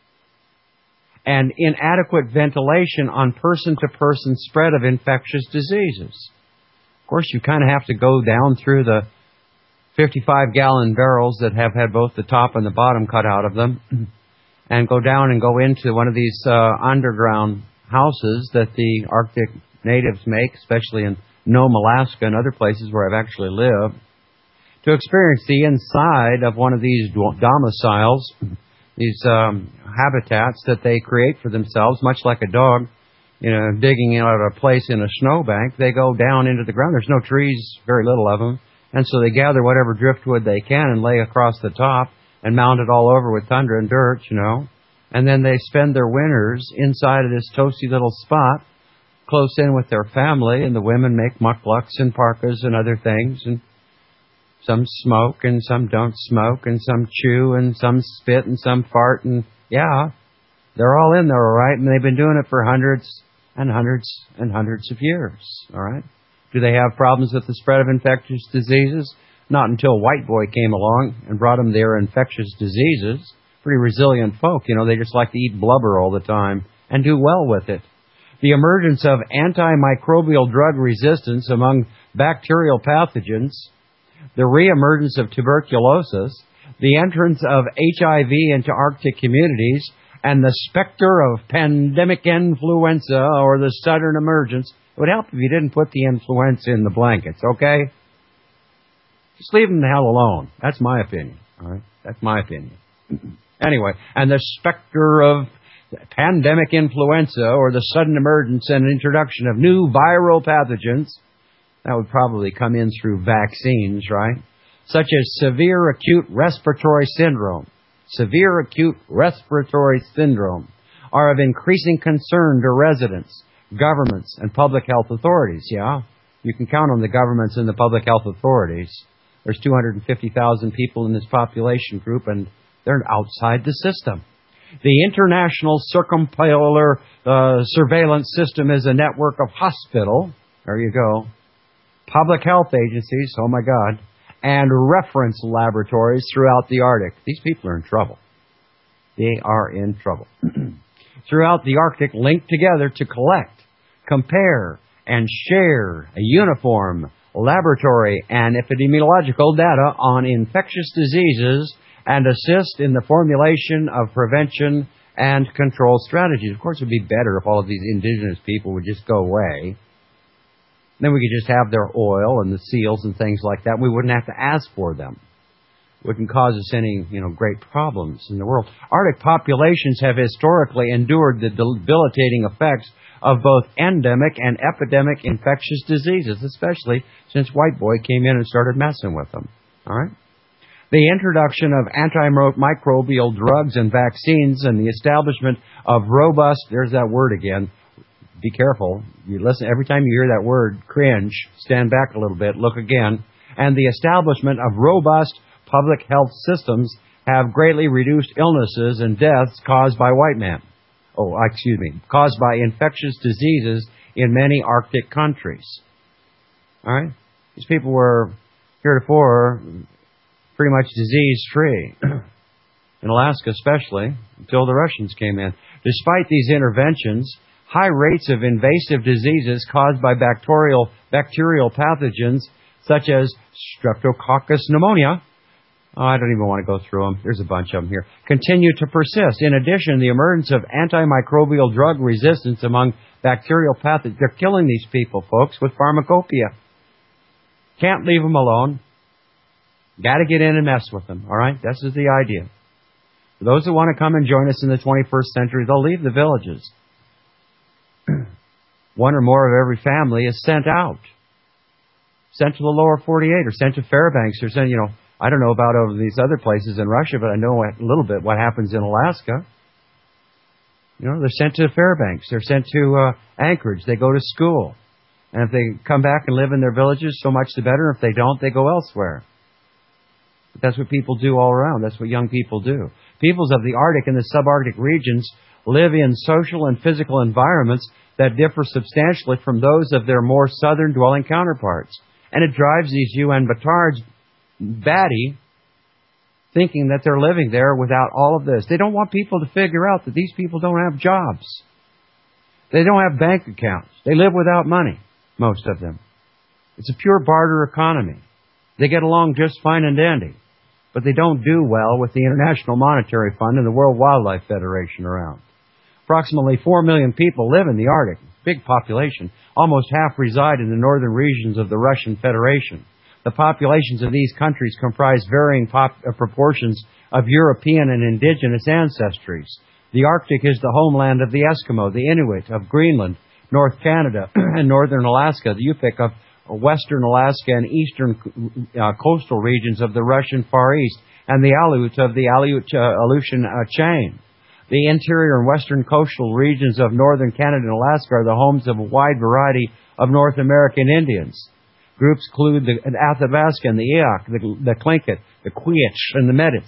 and inadequate ventilation on person-to-person spread of infectious diseases. Of course, you kind of have to go down through the 55-gallon barrels that have had both the top and the bottom cut out of them and go down and go into one of these underground houses that the Arctic natives make, especially in Nome, Alaska, and other places where I've actually lived, to experience the inside of one of these domiciles, these habitats that they create for themselves, much like a dog, digging out a place in a snowbank. They go down into the ground. There's no trees, very little of them, and so they gather whatever driftwood they can and lay across the top and mount it all over with tundra and dirt, and then they spend their winters inside of this toasty little spot, close in with their family, and the women make mukluks and parkas and other things, and some smoke and some don't smoke, and some chew and some spit and some fart, and yeah, they're all in there, all right, and they've been doing it for hundreds and hundreds and hundreds of years, all right? Do they have problems with the spread of infectious diseases? Not until White Boy came along and brought them their infectious diseases. Pretty resilient folk, they just like to eat blubber all the time and do well with it. The emergence of antimicrobial drug resistance among bacterial pathogens, the reemergence of tuberculosis, the entrance of HIV into Arctic communities, and the specter of pandemic influenza or the sudden emergence. It would help if you didn't put the influenza in the blankets, okay? Just leave them the hell alone. That's my opinion, all right? That's my opinion. Anyway, and the specter of pandemic influenza or the sudden emergence and introduction of new viral pathogens, that would probably come in through vaccines, right? Such as severe acute respiratory syndrome, are of increasing concern to residents, governments, and public health authorities. Yeah, you can count on the governments and the public health authorities. There's 250,000 people in this population group, and they're outside the system. The International Circumpolar Surveillance System is a network of hospital, there you go, public health agencies, oh my God, and reference laboratories throughout the Arctic. These people are in trouble. They are in trouble. Throughout the Arctic, linked together to collect, compare, and share a uniform laboratory and epidemiological data on infectious diseases and assist in the formulation of prevention and control strategies. Of course, it would be better if all of these indigenous people would just go away. Then we could just have their oil and the seals and things like that. We wouldn't have to ask for them. It wouldn't cause us any, great problems in the world. Arctic populations have historically endured the debilitating effects of both endemic and epidemic infectious diseases, especially since White Boy came in and started messing with them. All right? The introduction of antimicrobial drugs and vaccines and the establishment of robust, there's that word again, be careful. You listen, every time you hear that word, cringe, stand back a little bit, look again. And the establishment of robust public health systems have greatly reduced illnesses and deaths caused by caused by infectious diseases in many Arctic countries. All right? These people were heretofore pretty much disease-free. In Alaska especially, until the Russians came in. Despite these interventions, high rates of invasive diseases caused by bacterial pathogens such as Streptococcus pneumonia, I don't even want to go through them, there's a bunch of them here, continue to persist. In addition, the emergence of antimicrobial drug resistance among bacterial pathogens, they're killing these people, folks, with pharmacopoeia. Can't leave them alone. Got to get in and mess with them, all right? This is the idea. For those who want to come and join us in the 21st century, they'll leave the villages. One or more of every family is sent out. Sent to the lower 48 or sent to Fairbanks or sent, I don't know about over these other places in Russia, but I know a little bit what happens in Alaska. They're sent to Fairbanks. They're sent to Anchorage. They go to school. And if they come back and live in their villages, so much the better. If they don't, they go elsewhere. But that's what people do all around. That's what young people do. Peoples of the Arctic and the subarctic regions live in social and physical environments that differ substantially from those of their more southern dwelling counterparts. And it drives these UN batards batty, thinking that they're living there without all of this. They don't want people to figure out that these people don't have jobs. They don't have bank accounts. They live without money, most of them. It's a pure barter economy. They get along just fine and dandy. But they don't do well with the International Monetary Fund and the World Wildlife Federation around. Approximately 4 million people live in the Arctic. Big population. Almost half reside in the northern regions of the Russian Federation. The populations of these countries comprise varying proportions of European and indigenous ancestries. The Arctic is the homeland of the Eskimo, the Inuit of Greenland, North Canada, and northern Alaska, the Yupik of western Alaska and eastern coastal regions of the Russian Far East, and the Aleut of the Aleutian chain. The interior and western coastal regions of northern Canada and Alaska are the homes of a wide variety of North American Indians. Groups include the Athabasca and the Eyak, the Tlingit, the Quechua, and the Metis.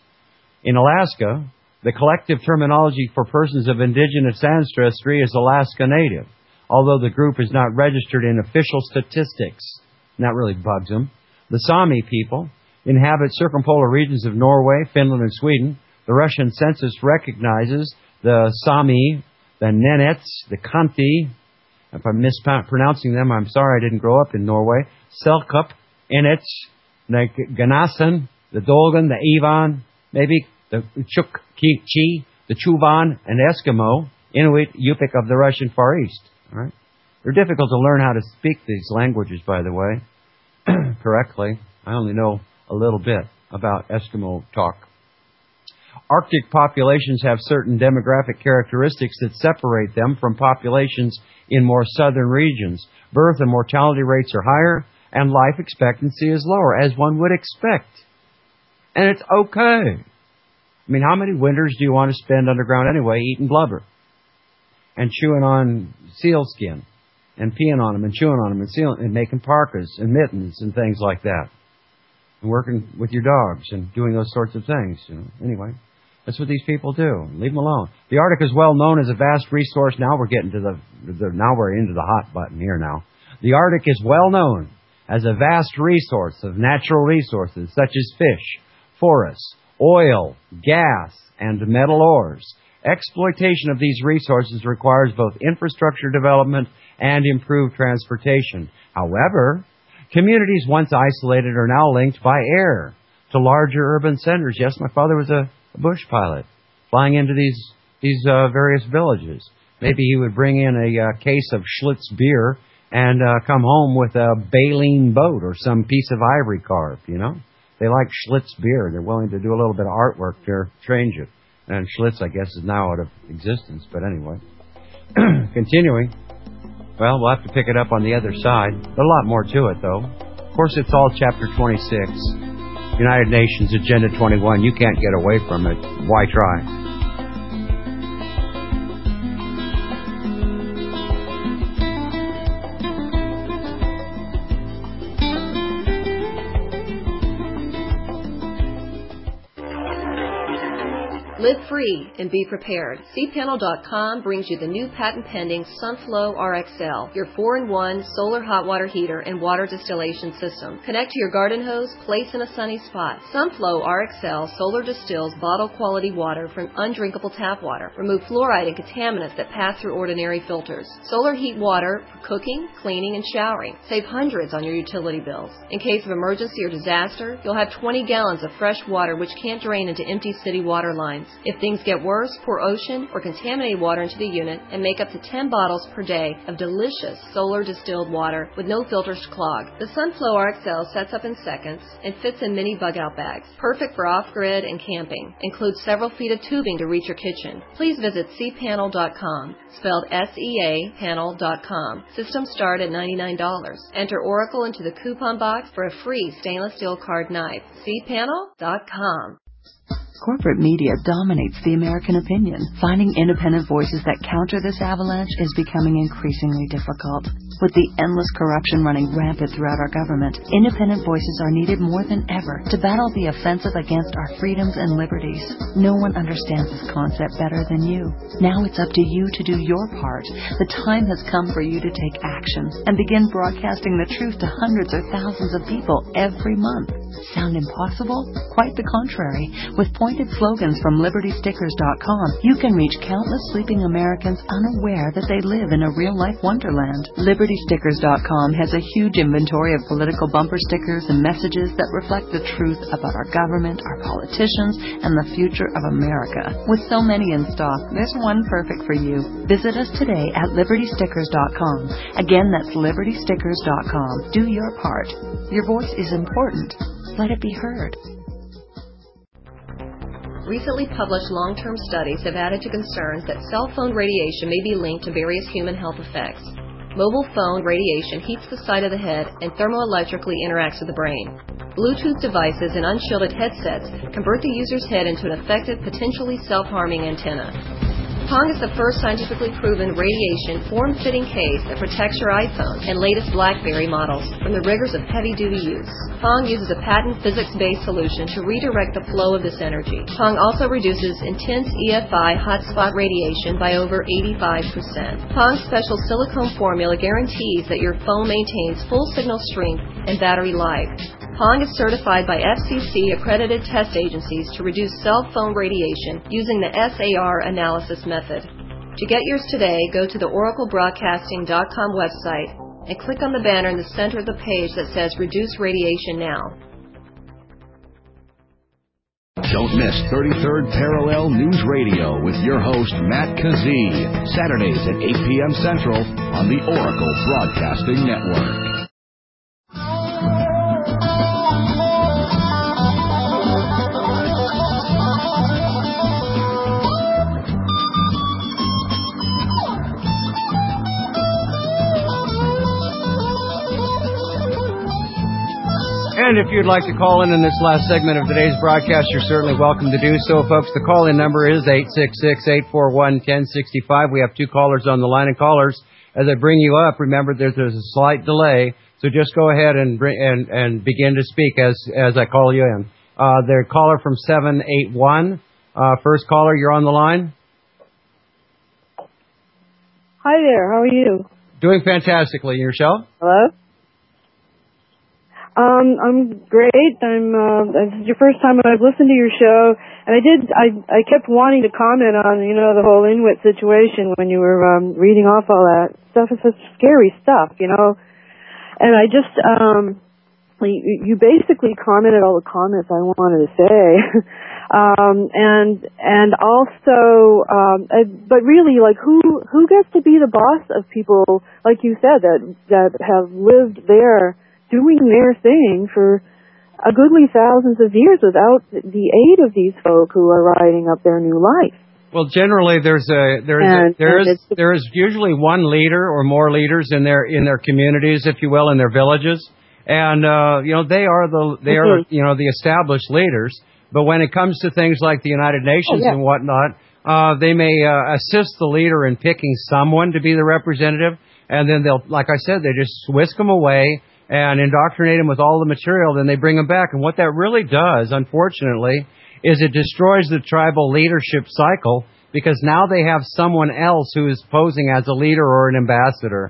In Alaska, the collective terminology for persons of indigenous ancestry is Alaska Native, although the group is not registered in official statistics. And that really bugs them. The Sami people inhabit circumpolar regions of Norway, Finland, and Sweden. The Russian census recognizes the Sami, the Nenets, the Khanty. If I'm mispronouncing them, I'm sorry, I didn't grow up in Norway. Selkup, Inuit, the Ganasan, the Dolgan, the Ivan, maybe the Chukchi, the Chuvan, and Eskimo, Inuit, Yupik of the Russian Far East. All right? They're difficult to learn how to speak these languages, by the way, correctly. I only know a little bit about Eskimo talk. Arctic populations have certain demographic characteristics that separate them from populations in more southern regions. Birth and mortality rates are higher, and life expectancy is lower, as one would expect. And it's okay. I mean, how many winters do you want to spend underground anyway, eating blubber? And chewing on seal skin, and peeing on them, and chewing on them, and making parkas, and mittens, and things like that. And working with your dogs, and doing those sorts of things, Anyway. That's what these people do. Leave them alone. The Arctic is well known as a vast resource. Now we're getting to now we're into the hot button here now. The Arctic is well known as a vast resource of natural resources such as fish, forests, oil, gas, and metal ores. Exploitation of these resources requires both infrastructure development and improved transportation. However, communities once isolated are now linked by air to larger urban centers. Yes, my father was a bush pilot, flying into these various villages. Maybe he would bring in a case of Schlitz beer and come home with a baleen boat or some piece of ivory carved, They like Schlitz beer. They're willing to do a little bit of artwork to change it. And Schlitz, I guess, is now out of existence. But anyway, continuing. Well, we'll have to pick it up on the other side. There's a lot more to it, though. Of course, it's all Chapter 26. United Nations Agenda 21. You can't get away from it. Why try? Live free and be prepared. cpanel.com brings you the new patent-pending Sunflow RXL, your 4-in-1 solar hot water heater and water distillation system. Connect to your garden hose, place in a sunny spot. Sunflow RXL solar distills bottle-quality water from undrinkable tap water. Remove fluoride and contaminants that pass through ordinary filters. Solar heat water for cooking, cleaning, and showering. Save hundreds on your utility bills. In case of emergency or disaster, you'll have 20 gallons of fresh water which can't drain into empty city water lines. If things get worse, pour ocean or contaminated water into the unit and make up to 10 bottles per day of delicious solar distilled water with no filters to clog. The Sunflow RXL sets up in seconds and fits in mini bug-out bags. Perfect for off-grid and camping. Includes several feet of tubing to reach your kitchen. Please visit cpanel.com, spelled S-E-A, panel.com. Systems start at $99. Enter Oracle into the coupon box for a free stainless steel card knife. cpanel.com. Corporate media dominates the American opinion. Finding independent voices that counter this avalanche is becoming increasingly difficult. With the endless corruption running rampant throughout our government, independent voices are needed more than ever to battle the offensive against our freedoms and liberties. No one understands this concept better than you. Now it's up to you to do your part. The time has come for you to take action and begin broadcasting the truth to hundreds or thousands of people every month. Sound impossible? Quite the contrary. With pointed slogans from LibertyStickers.com, you can reach countless sleeping Americans unaware that they live in a real-life wonderland. LibertyStickers.com has a huge inventory of political bumper stickers and messages that reflect the truth about our government, our politicians, and the future of America. With so many in stock, there's one perfect for you. Visit us today at LibertyStickers.com. Again, that's LibertyStickers.com. Do your part. Your voice is important. Let it be heard. Recently published long-term studies have added to concerns that cell phone radiation may be linked to various human health effects. Mobile phone radiation heats the side of the head and thermoelectrically interacts with the brain. Bluetooth devices and unshielded headsets convert the user's head into an effective, potentially self-harming antenna. Pong is the first scientifically proven radiation form-fitting case that protects your iPhone and latest BlackBerry models from the rigors of heavy-duty use. Pong uses a patent physics-based solution to redirect the flow of this energy. Pong also reduces intense EFI hotspot radiation by over 85%. Pong's special silicone formula guarantees that your phone maintains full signal strength and battery life. Pong is certified by FCC-accredited test agencies to reduce cell phone radiation using the SAR analysis method. To get yours today, go to the OracleBroadcasting.com website and click on the banner in the center of the page that says Reduce Radiation Now. Don't miss 33rd Parallel News Radio with your host, Matt Kazee, Saturdays at 8 p.m. Central on the Oracle Broadcasting Network. And if you'd like to call in this last segment of today's broadcast, you're certainly welcome to do so, folks. The call-in number is 866-841-1065. We have two callers on the line. And callers, as I bring you up, remember there's a slight delay, so just go ahead and begin to speak as I call you in. The caller from 781, first caller, you're on the line. Hi there, how are you? Doing fantastically. And yourself? Hello? I'm great. This is your first time I've listened to your show, and I kept wanting to comment on, the whole Inuit situation when you were reading off all that stuff. It's such scary stuff, and I just, you basically commented all the comments I wanted to say. And also, but really, like, who gets to be the boss of people, like you said, that have lived there, doing their thing for a goodly thousands of years without the aid of these folk who are writing up their new life. Well, generally there is usually one leader or more leaders in their communities, if you will, in their villages, and they are the established leaders. But when it comes to things like the United Nations and whatnot, they may assist the leader in picking someone to be the representative, and then like I said, they just whisk them away and indoctrinate them with all the material, then they bring them back. And what that really does, unfortunately, is it destroys the tribal leadership cycle because now they have someone else who is posing as a leader or an ambassador.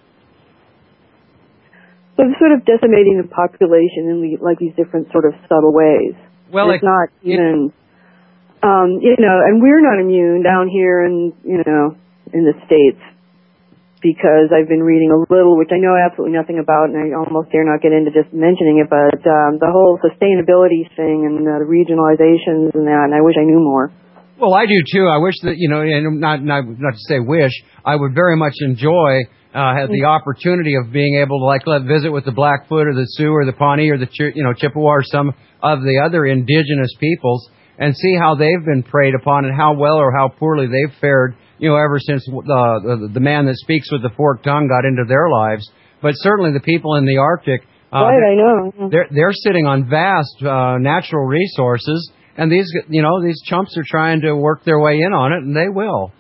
So it's sort of decimating the population in these different sort of subtle ways. Well, it's not even, and we're not immune down here in the States, because I've been reading a little, which I know absolutely nothing about, and I almost dare not get into just mentioning it, but the whole sustainability thing and the regionalizations and that, and I wish I knew more. Well, I do too. I wish that, and not to say wish, I would very much enjoy have the opportunity of being able to visit with the Blackfoot or the Sioux or the Pawnee or the Chippewa or some of the other indigenous peoples and see how they've been preyed upon and how well or how poorly they've fared, ever since the man that speaks with the forked tongue got into their lives. But certainly the people in the Arctic, right, I know. They're sitting on vast natural resources, and these chumps are trying to work their way in on it, and they will.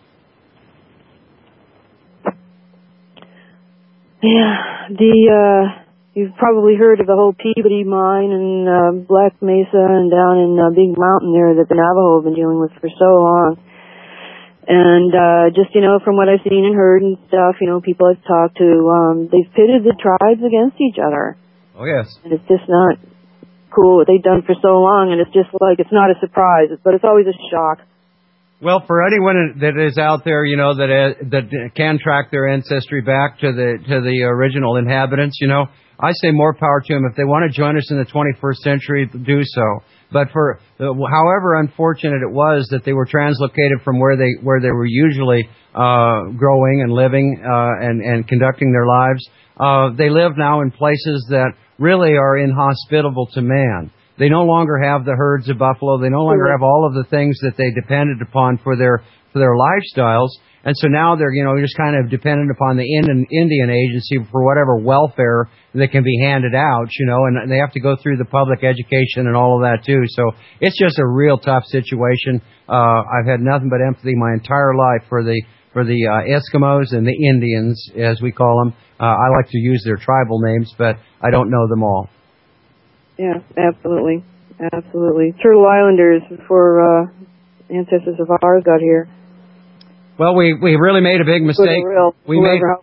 Yeah, you've probably heard of the whole Peabody mine in Black Mesa and down in Big Mountain there that the Navajo have been dealing with for so long. And just, from what I've seen and heard and stuff, people I've talked to, they've pitted the tribes against each other. Oh, yes. And it's just not cool what they've done for so long, and it's just it's not a surprise, but it's always a shock. Well, for anyone that is out there, that can track their ancestry back to the original inhabitants, I say more power to them. If they want to join us in the 21st century, do so. But for however unfortunate it was that they were translocated from where they were usually growing and living and conducting their lives, they live now in places that really are inhospitable to man. They no longer have the herds of buffalo. They no longer have all of the things that they depended upon for their lifestyles. And so now they're, just kind of dependent upon the Indian agency for whatever welfare that can be handed out, and they have to go through the public education and all of that too. So it's just a real tough situation. I've had nothing but empathy my entire life for the Eskimos and the Indians, as we call them. I like to use their tribal names, but I don't know them all. Yeah, absolutely. Turtle Islanders before ancestors of ours got here. Well, we really made a big mistake. We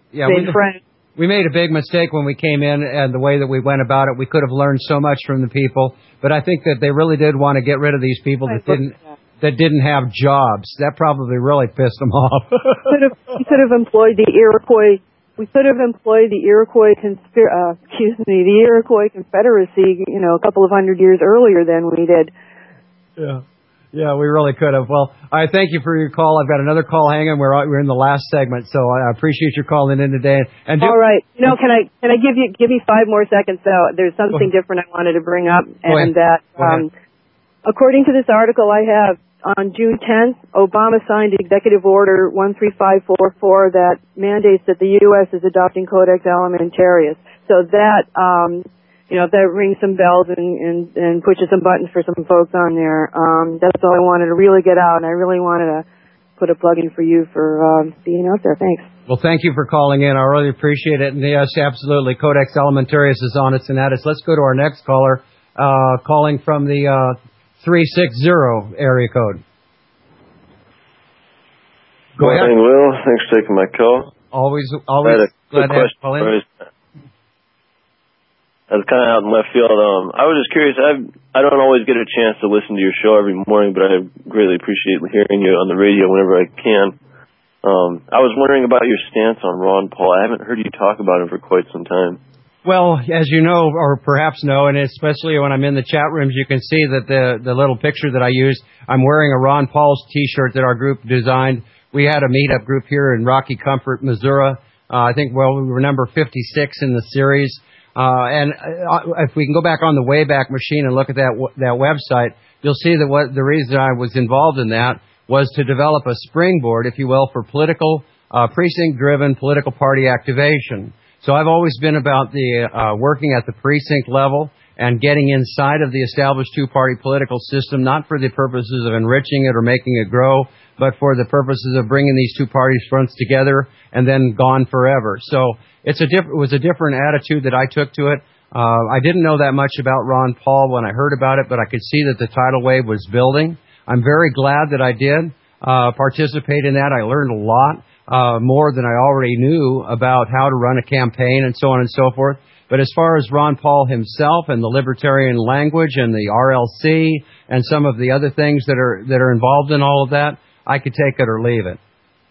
made a big mistake when we came in and the way that we went about it. We could have learned so much from the people, but I think that they really did want to get rid of these people that didn't have jobs. That probably really pissed them off. We could have employed the Iroquois. We could have employed the Iroquois the Iroquois Confederacy, a couple of hundred years earlier than we did. Yeah, we really could have. Well, I thank you for your call. I've got another call hanging. We're in the last segment, so I appreciate your calling in today. All right. Can I give me 5 more seconds? So there's something different I wanted to bring up, and that according to this article I have, on June 10th, Obama signed Executive Order 13544 that mandates that the U.S. is adopting Codex Alimentarius. So that, that rings some bells and pushes some buttons for some folks on there. That's all I wanted to really get out, and I really wanted to put a plug in for you for being out there. Thanks. Well, thank you for calling in. I really appreciate it. And yes, absolutely, Codex Alimentarius is on its and at us. Let's go to our next caller, calling from the 360 area code. Go ahead. Morning, Will. Thanks for taking my call. Always I had a quick question. I was kind of out in left field. I was just curious. I don't always get a chance to listen to your show every morning, but I greatly appreciate hearing you on the radio whenever I can. I was wondering about your stance on Ron Paul. I haven't heard you talk about him for quite some time. Well, as you know, or perhaps know, and especially when I'm in the chat rooms, you can see that the little picture that I used, I'm wearing a Ron Paul's T-shirt that our group designed. We had a meetup group here in Rocky Comfort, Missouri. I think, we were number 56 in the series. And if we can go back on the Wayback Machine and look at that website, you'll see that the reason I was involved in that was to develop a springboard, if you will, for political, precinct-driven political party activation. So I've always been about the working at the precinct level and getting inside of the established two-party political system, not for the purposes of enriching it or making it grow, but for the purposes of bringing these two party fronts together and then gone forever. So it was a different attitude that I took to it. I didn't know that much about Ron Paul when I heard about it, but I could see that the tidal wave was building. I'm very glad that I did participate in that. I learned a lot, more than I already knew about how to run a campaign and so on and so forth. But as far as Ron Paul himself and the libertarian language and the RLC and some of the other things that are involved in all of that, I could take it or leave it.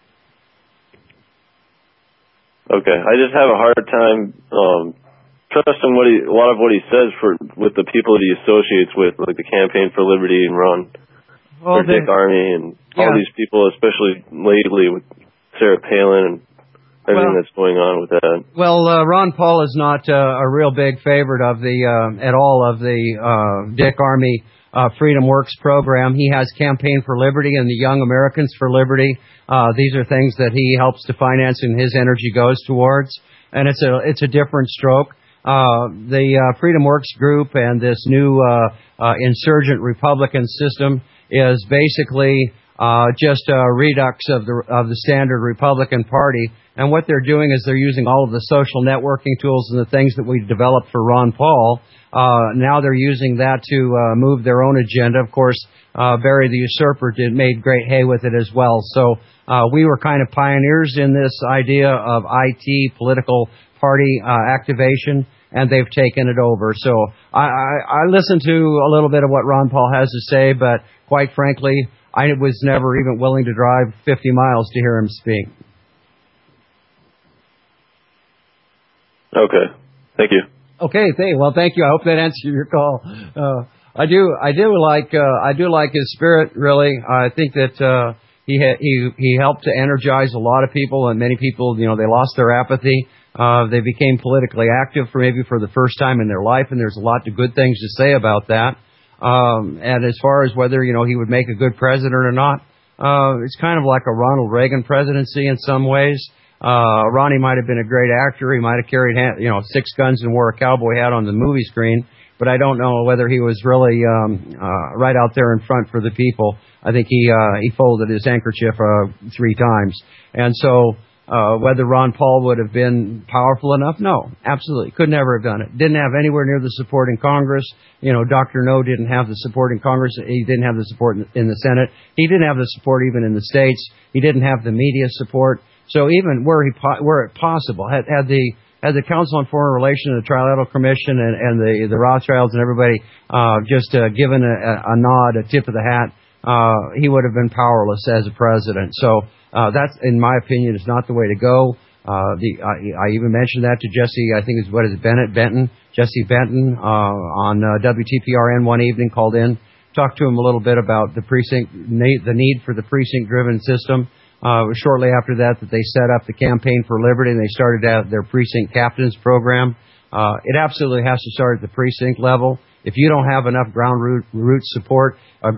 Okay, I just have a hard time trusting a lot of what he says with the people that he associates with, like the Campaign for Liberty and Ron, or Dick Armey, and all these people, especially lately with Sarah Palin and everything that's going on with that. Well, Ron Paul is not a real big favorite of at all of the Dick Armey Freedom Works program. He has Campaign for Liberty and the Young Americans for Liberty. These are things that he helps to finance and his energy goes towards, and it's a different stroke. The Freedom Works group and this new insurgent Republican system is basically just a redux of the standard Republican Party. And what they're doing is they're using all of the social networking tools and the things that we developed for Ron Paul. Now they're using that to move their own agenda. Of course, Barry the Usurper made great hay with it as well. So we were kind of pioneers in this idea of IT, political party activation, and they've taken it over. So I listened to a little bit of what Ron Paul has to say, but quite frankly, I was never even willing to drive 50 miles to hear him speak. Okay. Thank you. Okay. Well, thank you. I hope that answered your call. I do like his spirit, really. I think that he helped to energize a lot of people, and many people, they lost their apathy. They became politically active for the first time in their life, and there's a lot of good things to say about that. And as far as whether, he would make a good president or not, it's kind of like a Ronald Reagan presidency in some ways. Ronnie might have been a great actor. He might have carried, 6 guns and wore a cowboy hat on the movie screen, but I don't know whether he was really, right out there in front for the people. I think he folded his handkerchief, 3 times. And so, whether Ron Paul would have been powerful enough? No, absolutely. Could never have done it. Didn't have anywhere near the support in Congress. Dr. No didn't have the support in Congress. He didn't have the support in the Senate. He didn't have the support even in the states. He didn't have the media support. So even were it possible, had the Council on Foreign Relations, the Trilateral Commission, and the Rothschilds and everybody just given a nod, a tip of the hat, he would have been powerless as a president. So that's, in my opinion, is not the way to go. I even mentioned that to Jesse. I think Jesse Benton on WTPRN one evening, called in, talked to him a little bit about the need for the precinct-driven system. Shortly after that they set up the Campaign for Liberty, and they started out their precinct captains program. It absolutely has to start at the precinct level. If you don't have enough grassroots support,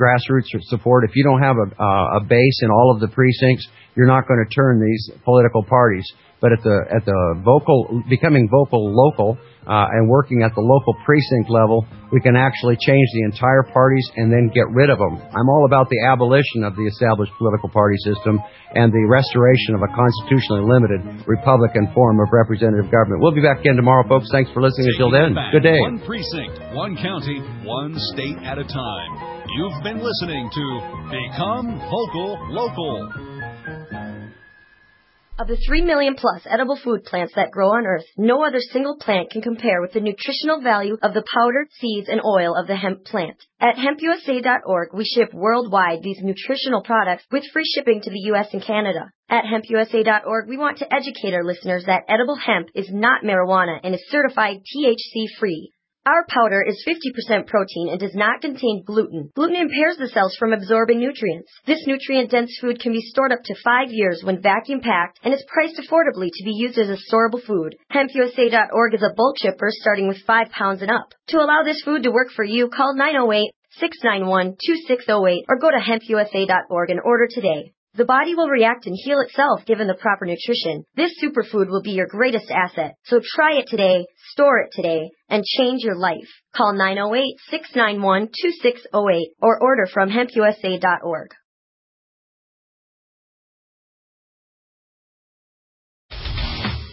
if you don't have a base in all of the precincts, you're not going to turn these political parties. But at the becoming vocal local, and working at the local precinct level, we can actually change the entire parties and then get rid of them. I'm all about the abolition of the established political party system and the restoration of a constitutionally limited Republican form of representative government. We'll be back again tomorrow, folks. Thanks for listening until then. Good day. One precinct, one county, one state at a time. You've been listening to Become Vocal Local. Of the 3 million plus edible food plants that grow on Earth, no other single plant can compare with the nutritional value of the powdered seeds and oil of the hemp plant. At hempusa.org, we ship worldwide these nutritional products with free shipping to the U.S. and Canada. At hempusa.org, we want to educate our listeners that edible hemp is not marijuana and is certified THC-free. Our powder is 50% protein and does not contain gluten. Gluten impairs the cells from absorbing nutrients. This nutrient-dense food can be stored up to 5 years when vacuum-packed and is priced affordably to be used as a storable food. HempUSA.org is a bulk shipper starting with 5 pounds and up. To allow this food to work for you, call 908-691-2608 or go to hempusa.org and order today. The body will react and heal itself given the proper nutrition. This superfood will be your greatest asset. So try it today, store it today, and change your life. Call 908-691-2608 or order from hempusa.org.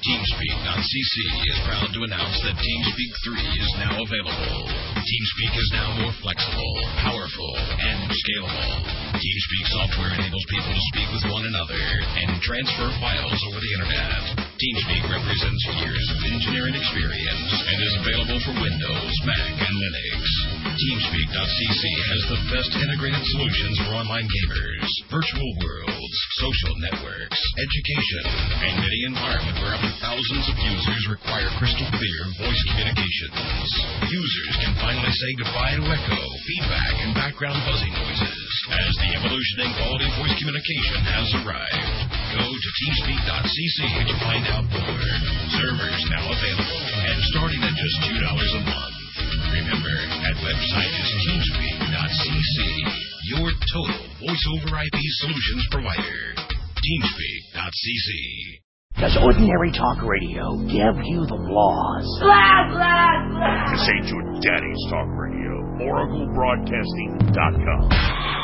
TeamSpeak.cc is proud to announce that TeamSpeak 3 is now available. TeamSpeak is now more flexible, powerful, and scalable. TeamSpeak software enables people to speak with one another and transfer files over the internet. TeamSpeak represents years of engineering experience and is available for Windows, Mac, and Linux. TeamSpeak.cc has the best integrated solutions for online gamers, virtual worlds, social networks, education, and any environment where up to thousands of users require crystal clear voice communications. Users can finally say goodbye to echo, feedback, and background buzzing noises as the evolution in quality voice communication has arrived. Go to TeamSpeak.cc to find out more. Servers now available and starting at just $2 a month. Remember, that website is TeamSpeak.cc, your total voice-over IP solutions provider. TeamSpeak.cc. Does ordinary talk radio give you the blahs? Blah, blah, blah. This ain't your daddy's talk radio. OracleBroadcasting.com.